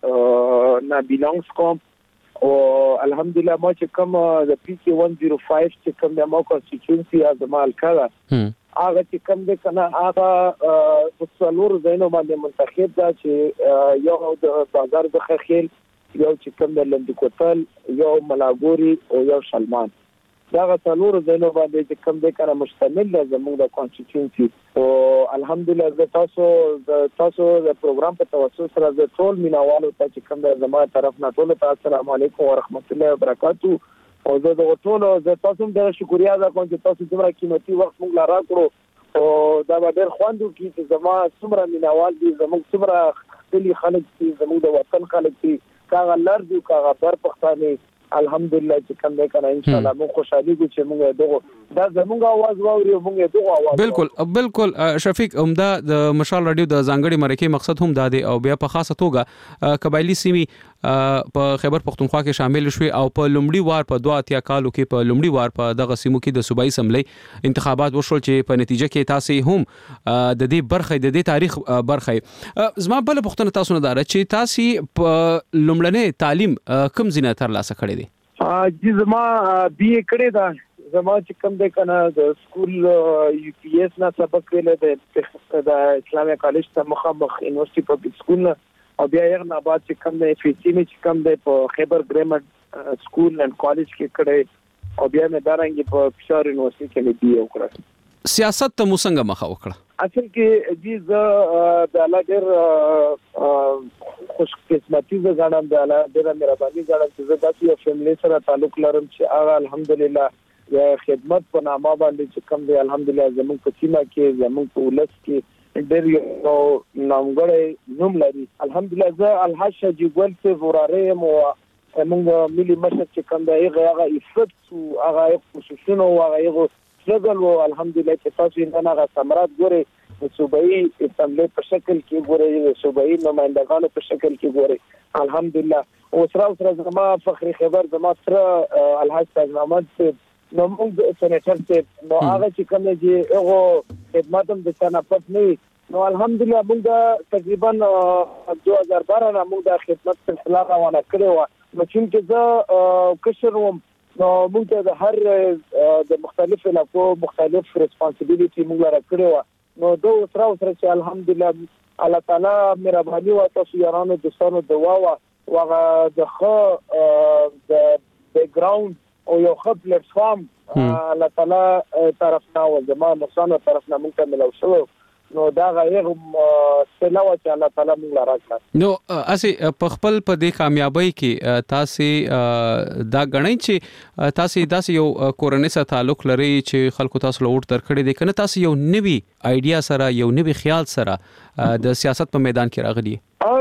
جمرود نه بیلانګ کوم او الحمدلله ما چې کوم د پی کې one oh five چې کوم د ما کانسټیټیوشن از مال کړه هغه چې کوم د کنه هغه په څلور ځایونو باندې منتخب دا چې یو د بازار د خخیل یو چې کوم د لندکوتل یو ملاګوري او یو سلمان دا څلور ځایونو باندې چې کوم د کنه مشتمل ده زموږ د کانسټیټیوشن او الحمدلله د تاسو د تاسو د پروګرام په توسط سره د ټول مینوالو ته چې کوم د زموږ طرف نه ټول ته السلام علیکم ورحمت الله وبرکاتو او زه د ټول د تاسو د شکریا ادا کوم چې تاسو دومره قیمتي وخت موږ لاره کړو او دا به ډېر خواندو کې چې زموږ څومره مینوال دي زموږ څومره خپل خلک دي زموږ د وطن خلک دي کاغه لر دي کاغه بر پښتانه الحمدلله چې کوم دی کنه ان شاء الله مو خوشالي کو چې موږ دغه دا زموږ आवाज واوري موږ دغه आवाज بالکل بالکل شفیق عمده د مشال رادیو د ځانګړي مرکه مقصد هم دا دی او بیا په خاصه توګه قبایلی سیمي په خیبر پختونخوا کې شامل شوي او په لومړي وار په دوه اتیا کالو کې په لومړي وار په دغه سیمو کې د صوبایي اسمبلی انتخابات وشول چې په نتیجه کې تاسو هم د دې برخه د دې تاریخ برخه زما بل پښتنه تاسو نه دار چې تاسو په لومړنۍ تعلیم کم زینه تر لاسه کړی دي چې زما بی اے کړی دا زما چې کوم د کنه د سکول یو پی ایس نه سبق ویل د اسلامي کالج ته مخامخ یونیورسيټي پبلک سکول او بیا یې نه بعد چې کوم د اف سی می چې کوم د په خیبر ګرامر سکول اند کالج کې کړی او بیا مې دارنګ په فشار یونیورسيټي کې مې بي وکړه. سیاست ته مو څنګه مخه وکړه؟ اصل کې جی زه د الله ډېر خوش قسمتي زه غواړم د الله ډېر مهرباني غواړم چې زه داسې یو فیملی سره تعلق لرم چې هغه الحمدلله د خدمت په نامه باندې چې کوم دی الحمدلله زموږ په سیمه کې زموږ په ولس کې ډېر یو نامګړی نوم لري. الحمدلله زه الحاج شجی ګل څخه وراره مو موږ ملي مشر چې کوم دی هغه افت او هغه خصوصونه او هغه سټرګل او الحمدلله چې تاسو یې نه هغه ثمرات ګوري د صوبایي اسمبلی په شکل کې ګوري د صوبایي نمائندګانو په شکل کې ګوري الحمدلله. او سره سره زما فخر خبر زما سره الحاج تاج محمد نو موږ سېنیټر ته نو هغه چې کوم چې هغه خدمات هم د چانه پټ نه نو الحمدلله موږ تقریبا دوه هزار بارہ نه موږ د خدمت سلسله روانه کړې و. نو چې زه کشر وم نو موږ د هر د مختلف علاقو مختلف ریسپانسیبিলিټي موږ لري کړو. نو دوه سره سره چې الحمدلله الله تعالی مهرباني او تاسو یارانو دوستانو دعا او هغه د خو د بیک ګراوند او یو خپل پلیټ فارم الله تعالی طرفنا او زموږ نقصان طرفنا موږ ته ملو شو. نو دا غیر سلاو چې الله تعالی موږ راکړه. نو اسی په خپل په دې کامیابی کې تاسو دا غنئ چې تاسو داسې یو کورنۍ سره تعلق لري چې خلکو تاسو لوټ درکړي دي کنه تاسو یو نوی ایډیا سره یو نوی خیال سره د سیاست په میدان کې راغلي. او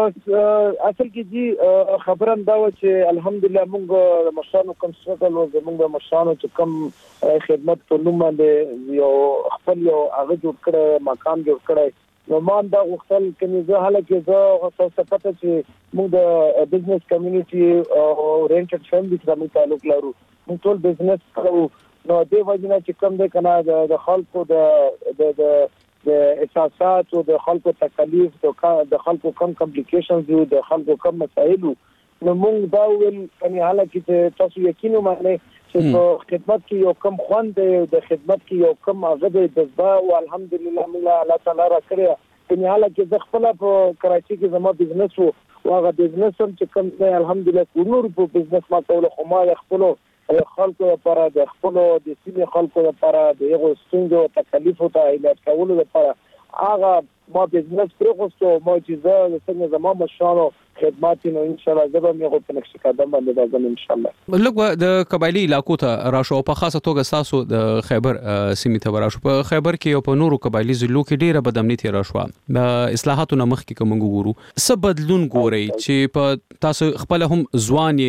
اصل کې جی خبرم دا و چې الحمدلله موږ د مشانو کوم شکل او موږ د مشانو چې کوم خدمت په نوم باندې یو خپل یو هغه جوړ کړی مقام جوړ کړی نو ما دا وختل کې زه حالکه زه تاسو پته چې موږ د بزنس کمیونټي او اورینټډ فیملی سره موږ تعلق لرو. موږ ټول بزنس کوو نو دې وجنه چې کوم د کنه د خلکو د د د احساسات او د خلکو تکلیف د خلکو کم کمپلیکیشنز او د خلکو کم مسایل نو موږ دا ول کني حالکه چې تاسو یقین ومنئ چې په خدمت کې یو کم خوند د خدمت کې یو کم هغه د جذبه او الحمدلله موږ الله تعالی را کړی کني حالکه د خپل په کراچي کې زما بزنس وو او هغه بزنس هم چې کوم دی الحمدلله نور په بزنس ما کول خو ما خپل خلکو لپاره د خپل د سیمې خلکو لپاره د یو ستونزو تکلیف او علاج کولو لپاره هغه ما بزنس پروغوستو ما چې زه د څنګه زما مشانو خدمات نو ان شاء الله زه به مې په نقش قدم باندې راځم ان شاء الله. لکه د قبایلی علاقو ته راشو په خاصه توګه تاسو د خیبر سیمې ته راشو په خیبر کې او په نورو قبایلی ضلعو کې ډیره بدامنیتی راشو د اصلاحاتو نه مخکې کوم ګورو څه بدلون ګوري چې په تاسو خپل هم ځوان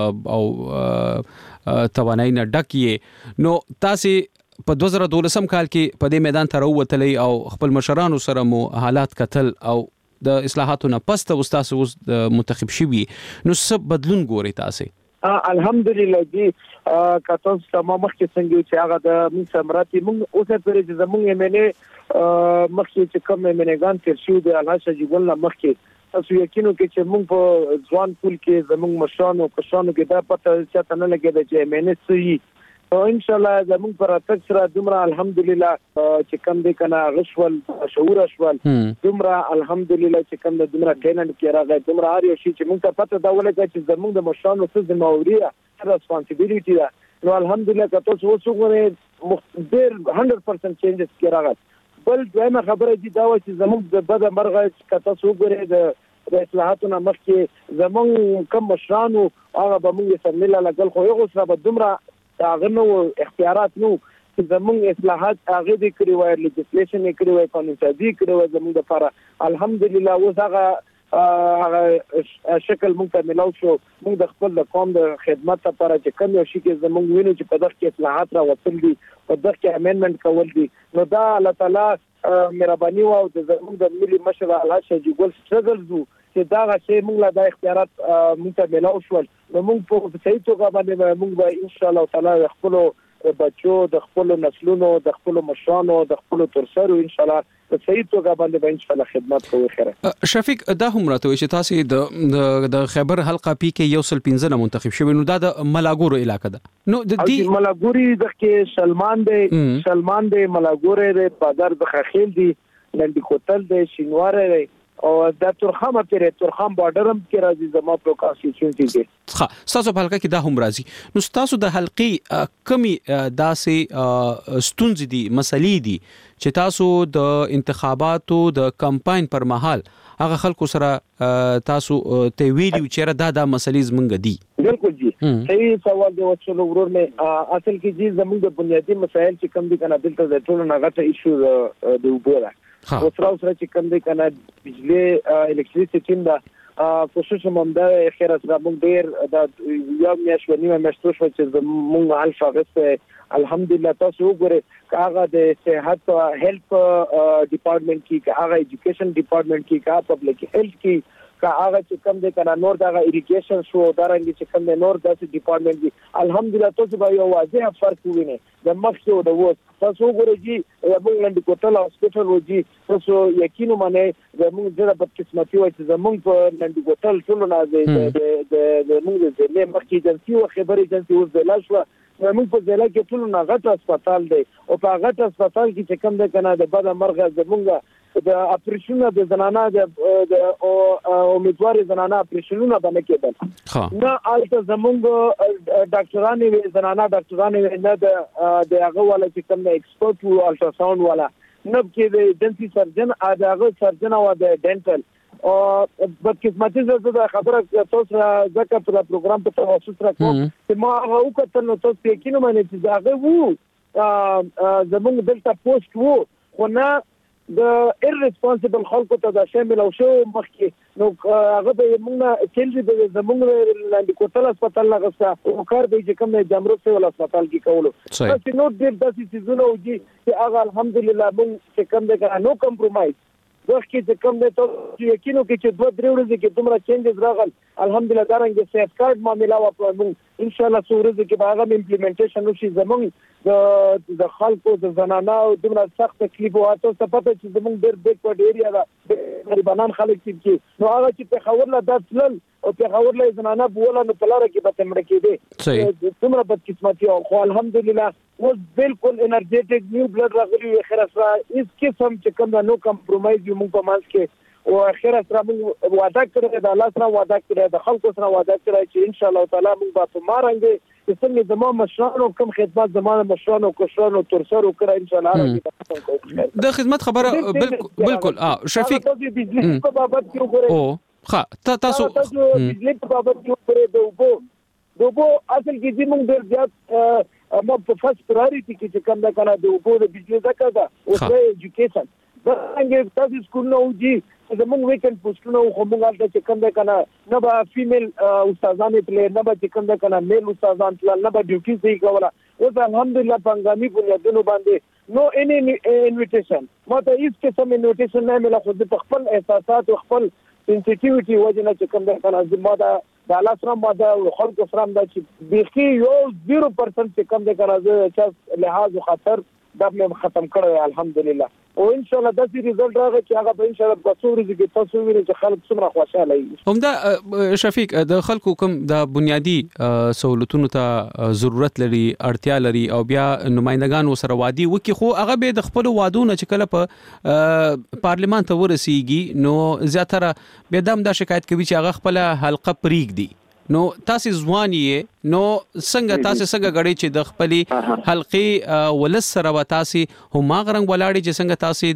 او توانای نه ډکې نو تاسو په دوه زره دولسم کال کې په دې میدان ته راووتلې او خپل مشرانو سره مو حالات کتل او د اصلاحاتو نه پسته استاد اوس منتخب شوی نو څه بدلون ګوري تاسو؟ الحمدلله جی کاتو تمام مخکې څنګه چې هغه د من سمراتي موږ اوسه پرې چې زموږ یې مینه مخکې چې کوم مینګان تر شو د الله شجګل مخکې تاسو یقینو کې چې موږ په ځوان پول کې زموږ مشرانو کشانو کې دا پته چې نه لګیږي چې مینه سي او ان شاء الله زموږ پر تک سره دومره الحمدلله چې کوم دې کنه غشول شعور شول دومره الحمدلله چې کوم د دومره ټیلنټ کې راغی دومره هر یو شي چې موږ ته پته دا ولګي چې زموږ د مشرانو څه ذمہوریه ریسپانسیبিলিټي ده نو الحمدلله که تاسو وڅوګئ ډېر هندرد پرسنټ چینجز کې راغی. بل دویمه خبره دي دا و چې زموږ د بد مرغه که تاسو وګورئ د د اصلاحاتو نه مخکې زموږ کم مشرانو هغه به موږ سره مله لګل خو یو سره به دومره هغه نو اختیارات نو چې زموږ اصلاحات هغه د کړی وای لیجسلیشن یې کړی وای قانون سازي کړی وای زموږ لپاره الحمدلله اوس هغه هغه شکل موږ ته ملاو شو موږ د خپل د قوم د خدمت لپاره چې کوم یو شي کې زموږ ویني چې په دغه کې اصلاحات را وصل دي په دغه کې امندمنت کول دي نو دا الله تعالی مهرباني او د زموږ د ملي مشر الله شجی ګل سټرګل زو چې دا غشي موږ لا د اختیارات موږ ته ملاو شول نو موږ په صحیح توګه باندې موږ به ان شاء الله تعالی خپل بچو د خپل نسلونو د خپل مشرانو د خپل ترسرو ان شاء الله په صحیح توګه باندې به ان شاء الله خدمت کوو. خیره شفیق دا هم راته چې تاسو د د خیبر حلقه پی کې یو سل پنځه نه منتخب شوی نو دا د ملاګورو علاقه ده نو د دې ملاګوري د کې سلمان دی سلمان دی ملاګوري دی بازار د خخیل دی لندې کوتل دی شینواره دی او د تورخم پرې تورخم بارډر هم کې راځي زما په کانسټیټیوشن کې. ښه تاسو په حلقه کې دا هم راځي. نو تاسو د حلقې کمی داسې ستونزې دي مسلې دي چې تاسو د انتخاباتو د کمپاین پر مهال هغه خلکو سره تاسو ته ویلي چې دا د مسلې زمونږ دي. بالکل جی صحیح سوال دی وڅلو ورور مې اصل کې جی زمونږ د بنیادی مسایل چې کم دي کنه دلته د ټولو نه غټه ایشو د اوبو ده. او تر اوسه چې کم دي کنه بجلی الکتریسيټي دا کوشش موږ د خیر سره موږ ډیر د یو میاشت ونیمه میاشت شو چې موږ الفا غسه الحمدلله تاسو وګورئ کاغه د صحت هیلث ډپارټمنټ کې کاغه ایجوکیشن ډپارټمنټ کې کا پبلک هیلث کې کا هغه چې کم دي کنه نور دا اریګیشن شو دارنګ چې کم دي نور داسې ډپارټمنټ دي الحمدلله تاسو به یو واضح فرق وینئ د مخکې او د ووس تاسو وګورئ چې موږ لاندې کوټل هسپټل وځي تاسو یقین ومنئ زموږ ډېره بدقسمتي وایي چې زموږ په لاندې کوټل ټول نه د د موږ د ځلې مخکې ایجنسي او خبري ایجنسي اوس د لاش موږ په ځای کې ټول نه غټ هسپتال دی او په غټ هسپتال کې چې کم ده کنه د بد مرغه زمونږ د اپریشنونو د زنانه د امیدوار زنانه اپریشنونو باندې کېدل نه البته زمونږ ډاکټرانو وی زنانه ډاکټرانو نه د د هغه ولا چې کم د ایکسپرت او الټراساوند ولا نه کې د ایجنسی سرجن هغه سرجن او د ډینټل او بدقسمتي زړه خبره تاسو ځکه په پروګرام په توسط راکوم چې ما هغه وکړل نو تاسو یقین مې چې هغه وو زمونږ دلته پوسټ وو خو نه د ایرریسپانسیبل خلکو ته دا شامل او شو مخکې نو هغه به موږ چې د زمونږ لاندې کوټل هسپتال لغسه او کار به چې کوم جمرو څه ول هسپتال کې کولو چې نو ډېر داسې سيزونه وږي چې هغه الحمدلله موږ چې کوم د نو کمپرومایز وخت چې کوم د تاسو یقینو کې چې دوه درې ورځې کې دومره چینجز راغل الحمدلله دا رنګ سیف کارت معاملې او په موږ ان شاء الله څورځ کې به هغه امپلیمنټیشن وشي زموږ د د خلکو د زنانه او دومره سخت تکلیف او تاسو ته پته چې زموږ ډېر بیکورډ ایریا دا غریبانان خلک چې نو هغه چې په خبر لا داتل او په خبر لا زنانه بوله نو په لار کې به تمړ کېده دومره بدقسمتي او خو الحمدلله اوس بالکل انرجیټک نیو بلډ راغلی خیر سره هیڅ قسم چې کوم نو کمپرومایز یو موږ په مانس کې او خیر سره موږ وعده کړی د الله سره وعده کړی د خلکو سره وعده کړی چې ان شاء الله تعالی موږ به په مارنګ چې څنګه زموږ مشرانو کوم خدمات زموږ مشرانو کوشرانو تر سره وکړي ان شاء الله د خدمت خبره بالکل بالکل اه شفیق تاسو بجلی په بابت کې وګورئ او ښه تاسو تاسو بجلی په بابت کې وګورئ د وګو دغه اصل کې چې موږ ډېر زیات اما په فرست پرایورټي کې چې کوم دا کنه د وګړو د بجلی ځکه دا او د ایجوکیشن دا څنګه تاسو سکول نو جی زموږ ویکند پوسټونه خو موږ هلته چې کوم دا کنه نه به فیمیل استادان پلي نه به چې کوم دا کنه میل استادان پلي نه به ډیوټي صحیح کوله او الحمدلله پنګامي بنیادونو باندې نو اني انویټیشن ما ته هیڅ قسم انویټیشن نه مله خو د خپل احساسات او خپل سنسټیویټي وجنه چې کوم دا کنه زما دا د الله سره ما دا خلکو سره دا چې بيخي یو صفر پرسنټ چې کم دی کنه چې لحاظ خطر دا مې ختم کړی الحمدلله او ان شاء الله د دې ریزلټ راغی چې هغه به ان شاء الله په څو ورځې کې تاسو وینئ چې خلک څومره خوشاله وي. همدا شفیق د خلکو کوم د بنیادی سہولتونو ته ضرورت لري اړتیا لري او بیا نمائندگان وسره وادي وکي خو هغه به د خپل وادونو چې کله په پارلیمان ته ورسیږي نو زیاتره به دم د شکایت کوي چې هغه خپل حلقه پریګ دی نو تاسو ځواني نو څنګه تاسو څنګه غړي چې د خپلې حلقې ولس سره و تاسو هم غرنګ ولاړی چې څنګه تاسو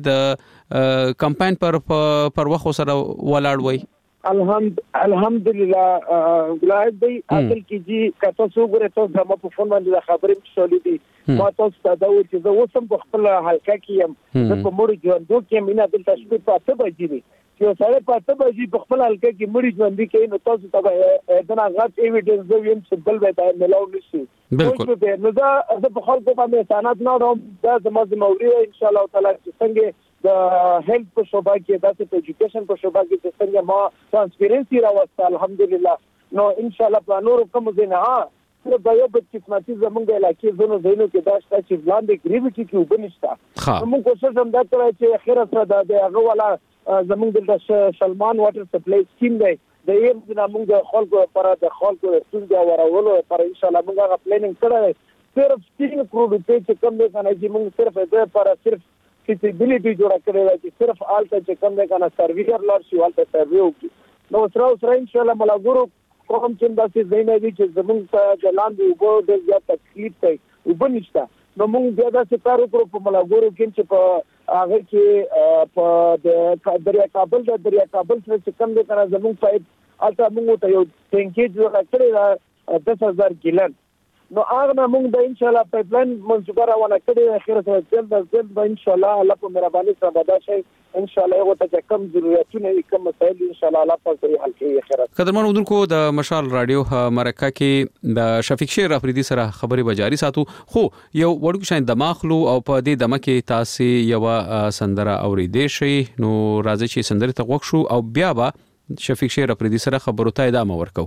د کمپاین پر پر وخت سره ولاړ وای الحمد الحمدلله ولایت دی اصل کې جی کته سو غره تاسو د ما په فون باندې خبرې شولې دي ما تاسو ته دا و چې زه اوسم په خپل حلقه کې يم زه په موري ژوندو کې مینه دلته شپې پاتې بجې دي چې سره پاتې بجې په خپل حلقه کې موري ژوندې کې نو تاسو ته دا غټ ایویډنس زه ویم چې بل به دا ملاو نشي بالکل نو دا زه په خپل باندې سانات نه راوم دا زما زموږ ان شاء الله تعالی چې څنګه د هیلث په شوبه کې د ایجوکیشن په شوبه کې چې څنګه ما ترانسپیرنسي راوسته الحمدلله نو ان شاء الله په نور کوم ځای ها دا یو بل قسمتي زمونږ د علاقې زونو زینو کې دا شته چې وړاندې ګریویټي کې وبنشته موږ کوشش هم دا کوي چې اخر سره د هغه والا زمونږ د سلمان واټر سپلای سکیم دی د یم د موږ خلکو لپاره د خلکو څنګه ورولو لپاره ان شاء الله موږ هغه پلانینګ کړی صرف تین کروڑ روپے چې کم دی کنه چې موږ صرف د لپاره صرف فیزیبিলিټي جوړه کړې ده چې صرف آلته چې کوم ده کنه سرویر لار شي آلته سروي وکړي. نو سره سره ان شاء الله ملګرو کوم چې داسې ځای نه دي چې زمونږ ته د لاندې اوبو ډېر زیات تکلیف کوي اوبه نشته، نو موږ بیا داسې کار وکړو په ملګرو کې چې په هغه کې په دریا کابل د دریا کابل سره چې کوم دی کنه زمونږ پایپ هلته موږ ته یو ټینکي جوړه کړې ده دس هزار ګیلن. نو هغه نه موږ د ان شاء الله پایپ لاین منصوبه روانه کړې ده. خیر سره جلد از جلد به ان شاء الله الله په مهرباني سره به دا شي ان شاء الله یو ته کم ضرورتونه کوم مسایل ان شاء الله الله پاک یې حل کوي. خیر قدرمن اردوونکو د مشال رادیو مرکه کې د شفیق شیر افریدي سره خبري به جاری ساتو، خو یو وړو شاین دماغلو او په دې دمه کې تاسو یو سندره اوریدې شي. نو راځي چې سندره ته وښو او بیا به شفیق شیر افریدي سره خبرو ته ادامه ورکو.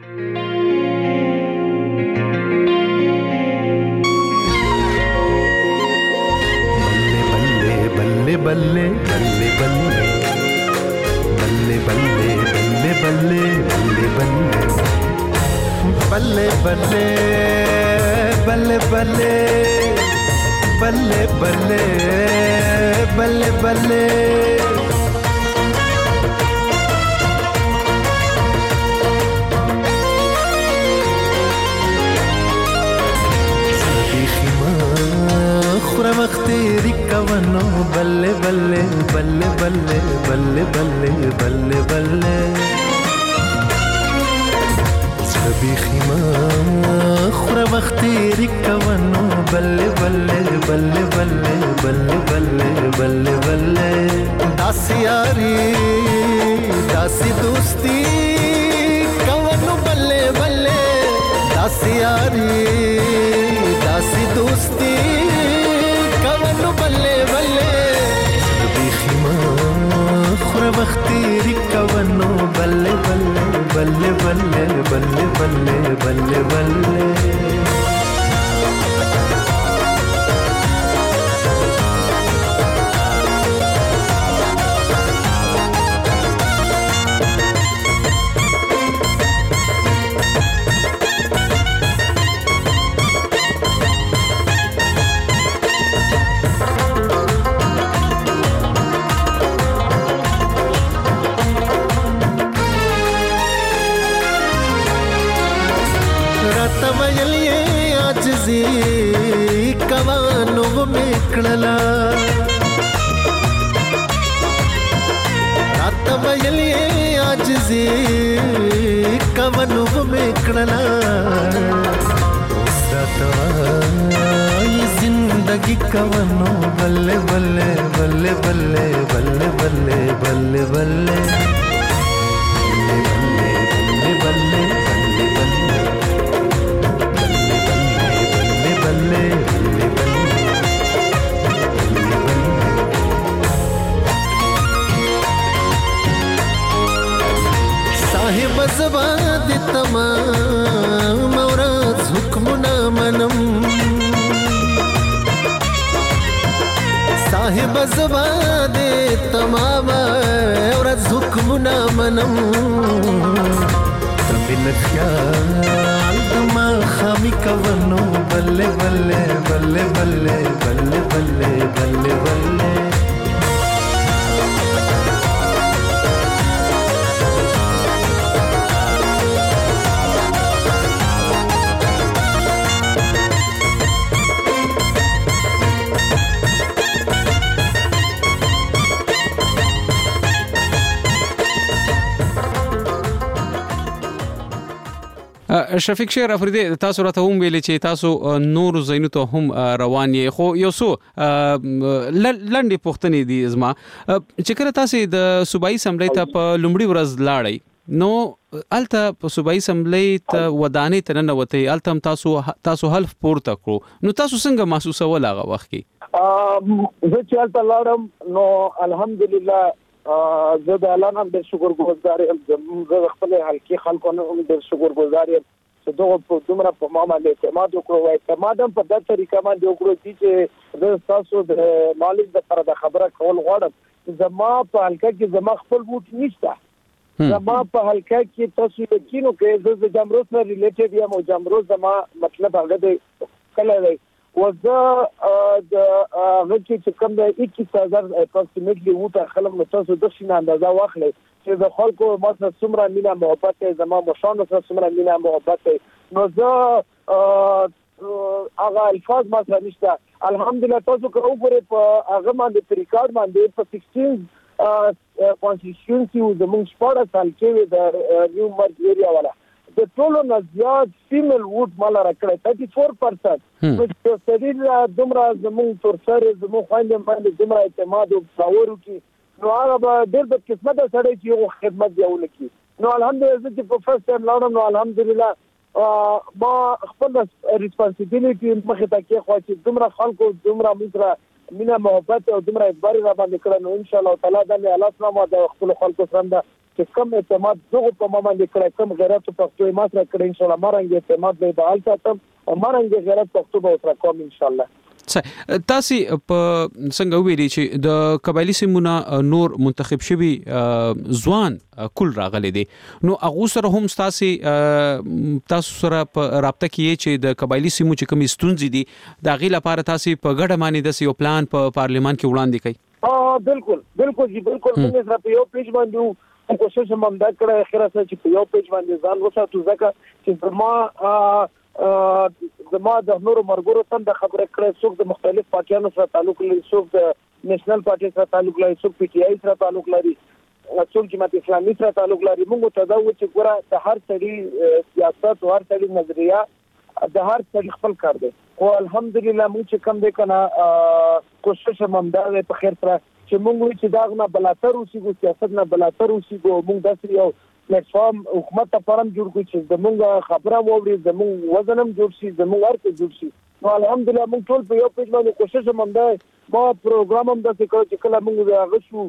बल्ले बल्ले बल्ले बल्ले बल्ले बल्ले बल्ले बल्ले बल्ले बल्ले बल्ले बल्ले बल्ले बल्ले बल्ले बल्ले खुरा मख्तेरी कवनो बल्ले बल्ले बल्ले बल्ले बल्ले बल्ले बल्ले बल्ले सभी खिमा खुरा मख्तेरी कवनो बल्ले बल्ले बल्ले बल्ले बल्ले बल्ले बल्ले बल्ले दासी यारी दासी दोस्ती कवनो बल्ले बल्ले दासी यारी दासी दोस्ती कवनो बल्ले बल्ले बिखिमा खुरा मख्तेरी कवनो बल्ले बल्ले बल्ले बल्ले बल्ले बल्ले बल्ले बल्ले कवानो मेकड़ला रात बयलिए आज जी कवानो मेकड़ला ये जिंदगी कवानो बल्ले बल्ले बल्ले बल्ले बल्ले बल्ले बल्ले बल्ले बल्ले बल्ले साहिब जबाद तमाम औरत हुक्मना मनम साहिब जबाद तमाम औरत हुक्मना मनम तबिन ख्याल दमा खामी कवनो बल्ले बल्ले बल्ले बल्ले बल्ले बल्ले बल्ले बल्ले شفیق شیر افریدي تاسو راته هم ویلي چې تاسو نور زینو ته هم روان یې، خو یو څو لنډې پوښتنې دي زما چې کله تاسو د صوبایي اسمبلی ته په لومړي ورځ لاړئ نو الته په صوبایي اسمبلی ته ودانې ته ننوتئ، الته هم تاسو تاسو حلف پورته کړو، نو تاسو څنګه محسوسول هغه وخت کې؟ زه چې هلته لاړم نو الحمدلله زه د الله نه ډېر شکرګزار یم، زه د خپل حلقې خلکو نه هم ډېر شکرګزار یم چې دغه په دومره په ما باندې اعتماد وکړو. اعتماد هم په داسې طریقه باندې وکړو چې زه ستاسو د نالج دپاره د خبره کول غواړم. زما په حلقه کې زما خپل ووټ نشته، زما په حلقه کې تاسو یقین وکړئ زه د جمرو سره ریلیټډ یم او جمرو زما مطلب هغه دی کله دی وزه د هغه چې کوم د اکیس هزار اپروکسیمیټلی وته خلک نو تاسو د شین اندازه واخلئ چې د خلکو ماته څومره مینا محبت زما مشان سره څومره مینا محبت نو زه هغه الفاظ ما سره نشته. الحمدلله تاسو کو وګورئ په هغه باندې په ریکارډ باندې په سیکسټین کانسټیټیونسي زموږ شپږ سال کې د نیو مرګ ایریا والا د ټولو نه زیات فیمیل ووټ مال راکړی ثلاثه چار پرسنټ چې سړي دومره زموږ تر سره زموږ خويندې باندې دومره اعتماد او باور وکړي نو هغه به ډېر د قسمت سره چې یو خدمت دی ولکې نو الحمدلله چې په فرست ټایم لاړم نو الحمدلله ما خپل ریسپانسیبিলিټي مخه ته کې خو چې دومره خلکو دومره موږ مینا محبت او دومره اعتبار را باندې کړو نو ان شاء الله تعالی د الله سلام د خپل خلکو سره چې کم اعتماد دغه په ما باندې کړی کم غیرت په پښتو ما سره کړی ان شاء الله مارنګ اعتماد به بحال ساتم او مارنګ غیرت پښتو به سره کوم ان شاء الله. تاسو په څنګه ویلي چې د قبایلی سیمونه نور منتخب شوی ځوان کول راغلي دي نو هغه سره هم تاسو تاسو سره په رابطه کې چې د قبایلی سیمو چې کوم ستونزې دي د غي لپاره تاسو په ګډه باندې د یو پلان په پارلیمان کې وړاندې کړئ. اه بالکل بالکل جی بالکل موږ سره په یو پیج باندې کوشش هم دا کړه اخره چې په یو پیج باندې ځان وساتو ځکه چې زما زما د نورو مرګورو تم د خبره کړې څوک د مختلف پارټیانو سره تعلق لري څوک د نېشنل پارټي سره تعلق لري څوک پی ټی آی سره تعلق لري څوک جماعت اسلامي سره تعلق لري موږ ته دا و چې ګوره د هر څړي سیاست او هر څړي نظریه د هر څړي خپل کار دی او الحمدلله موږ چې کم دی کنه کوشش هم دا په خیر سره چې موږ چې دا نه بلاتر اوسېږو سیاست نه بلاتر اوسېږو موږ داسې یو پلیټ فارم حکومت ته پرم جوړ کړو چې زموږ خبره ووري زموږ وزنم جوړ شي زموږ ارته جوړ شي نو الحمدلله موږ ټول په یو پیج باندې کوشش هم ده ما پروګرام هم د څه چې کله موږ هغه شو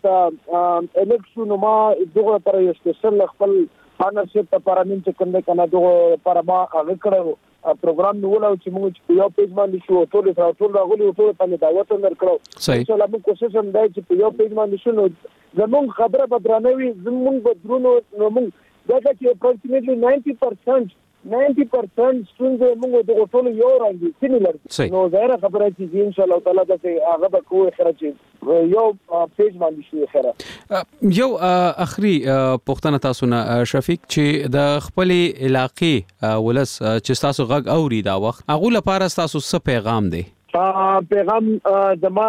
البته الیکشن ما دغه پر یو سپیشل خپل پارتنرشپ ته پرامین چې کنده کنه دغه پر ما هغه کړو پروګرام نو ولاو چې موږ په یو پیج باندې شو ټول سره ټول راغلي ټول ته دعوت ورکړو ان شاء الله موږ کوشش هم ده چې په یو پیج باندې شو نو زموږ خبره بدرانوي زموږ بدرونو نو موږ دا چې اپروکسیمیټلی ناینټي پرسنټ ناینټي پرسنټ څنګه موږ د ټولو یو رنګي سیمیلر نو ظاهر خبره چې ان شاء الله تعالی دا چې هغه به کوی خرج یو پیج باندې شي خره یو اخري پښتنه تاسو نه شفیق چې د خپل علاقې ولس چې تاسو غږ اوري دا وخت هغه لپاره تاسو څه پیغام دی؟ پیغام زما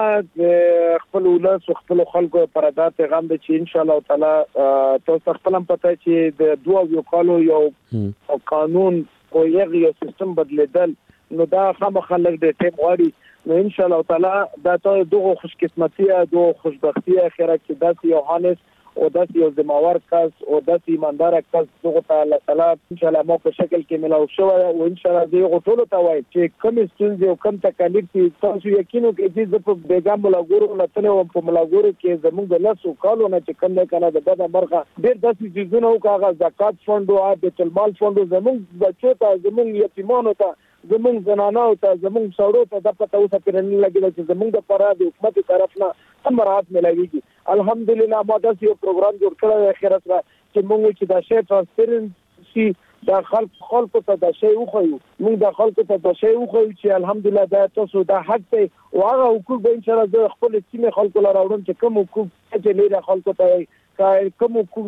خپل ولس او خپل خلکو پر دا پیغام دی چې ان شاء الله تعالی تاسو خپل هم پته چې د دوه یو کالو یو قانون او یو سیستم بدلیدل نو دا خامخلک د ټیم غواړي نو ان شاء الله تعالی دا ته دغه خوش قسمتي دغه خوشبختي اخره کې داسې یو حالت او داسې یو ذمہوار کس او داسې ایماندار کس دغه تعالی تعالی ان شاء الله مو په شکل کې ملاو شو او ان شاء الله دغه ټول ته وایي چې کوم ستونزې او کوم تکالیف چې تاسو یقینو کې چې په بیګام ملاګورو لته او په ملاګورو کې زموږ د لاسو کالو نه چې کنده کنه د بده مرغه ډېر داسې چیزونه او کاغذ زکات فند او بیت المال فند زموږ بچو ته زموږ یتیمانو ته زموږ زنانو ته زموږ سړو ته د پته اوسه پرنه لګیږي چې زموږ د فراد حکومت طرف نه هم راحت ملایږي الحمدلله ما دا یو پروګرام جوړ کړی اخرت را چې موږ چې دا شی ترانسپیرنسي دا خلک خلکو ته دا شی وخیو موږ دا خلکو ته دا شی وخیو چې الحمدلله دا تاسو دا حق ته او هغه حقوق به ان شاء الله د خپل سیمه خلکو لپاره راوړم چې کوم حقوق چې لري خلکو ته کوم حقوق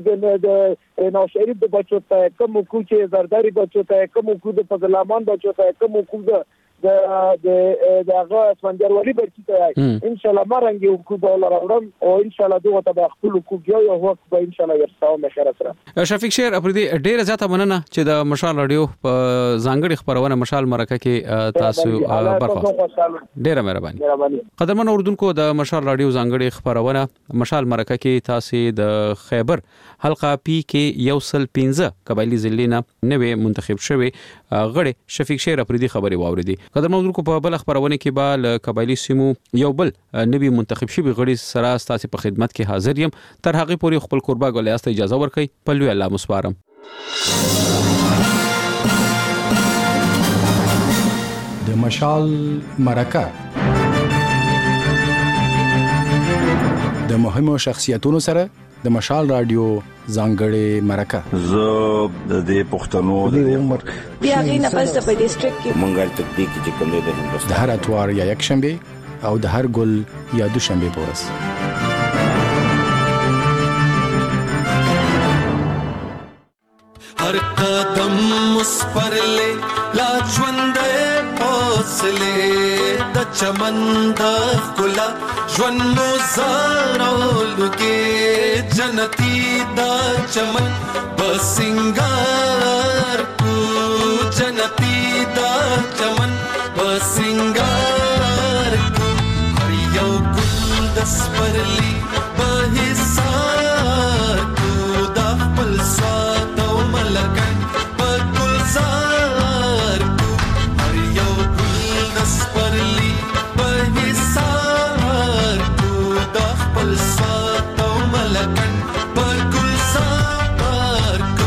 د نو شریف د بچو ته کوم حقوق چې زرداری بچو ته کوم حقوق د فضلامان بچو ته کوم حقوق د د د هغه اسمنجروالي برکی ته ان شاء الله مارنګي حقوق ولا راوړم او ان شاء الله دغه ته خپل حقوق یو یو حق به ان شاء الله ورساو مخره سره. شفیق شیر اپریدي ډیره زیاته مننه چې د مشال رادیو په ځانګړي خبرونه مشال مرکه کې تاسو برخه ډیره مهرباني. قدرمن اوردونکو د مشال رادیو ځانګړي خبرونه مشال مرکه کې تاسو د خیبر حلقه پی کې یو سل پنځه قبایلی ضلعونه نوې منتخب شوی غړي شفیق شیر اپریدي خبري واوریدي. قدرمن اوردونکو په بل خبرونه کې به ل قبایلی سیمو یو بل نوې منتخب شوی غړي سره تاسو په خدمت کې حاضر یم تر هغه پورې خپل قربا غولیاست اجازه ورکړئ په لوی الله مسپارم. د مشال مرکه د مهمو شخصیتونو سره د مشال رادیو ځانګړې مرکه زه د دې پښتنو د عمر بیا غي نه پس په ډیسټریکټ کې منګل تطبیق چې کوم د هندوستان د هر اتوار یا یک شنبه او د هر ګل یا دو شنبه پورس हर कदम उस पर ले ला ژوندې حوصله د چمن د ګلا ژوند مو زارولږي جنتی د چمن بسنګار کو جنتی د چمن بسنګار کو هر یو ګل د سپرلی به حصار کو د خپل سواد لکن پکل زار کو هر یو ګل نس پرلی په حصار کو د خپل سات او ملکن پکل زار کو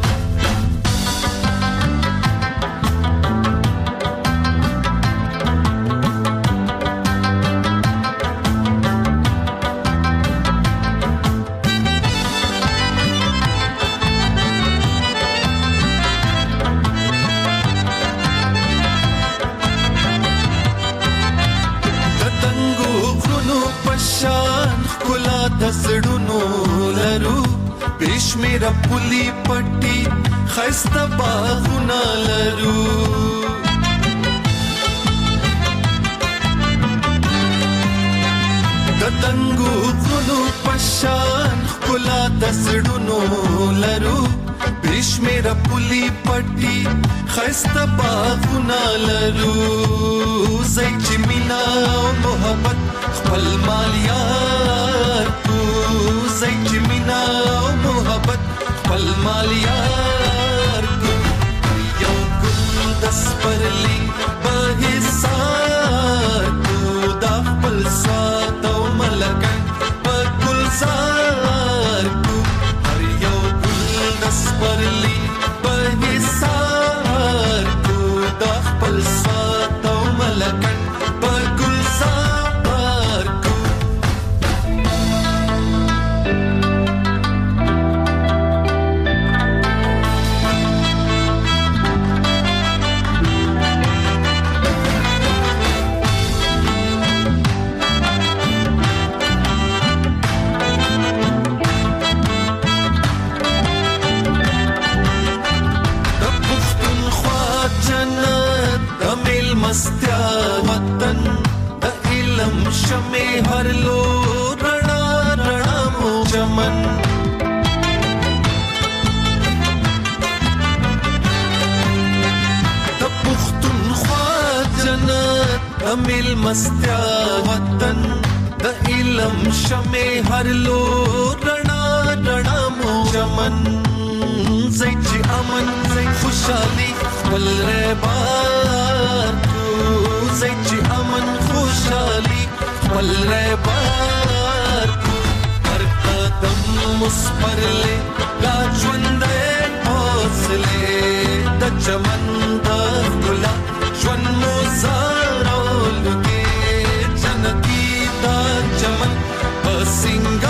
دسړونو لرو پېشمیر پولی پټي خسته باغونه لرو دتنګو غونو پشان کلا دسړونو لرو پېشمیر پولی پټي خسته باغونه لرو زې چې مینا او محبت خپل مالیار کو زې چې مینا او محبت خپل مالیار کو یو ګل د سپرلی په حصار کو د خپل سات او ملکن په ګلزار کو هر یو ګل د سپرلی په حصار کو د خپل سات او ملکن په ګلزار کو مستیا وطن د علم شمه هر لو رڼا رڼا مو چمن د پښتونخوا جنت د مل مستیا وطن د علم شمه هر لو رڼا رڼا مو چمن زې چې امن زې خوشالي ول ربار زې چې امن خوشالي ول ربار هر قدم مسپرلې لا ژوندې حوصله د چمن د ګلا ژوند مو زارولږي جنتی د چمن په سنگ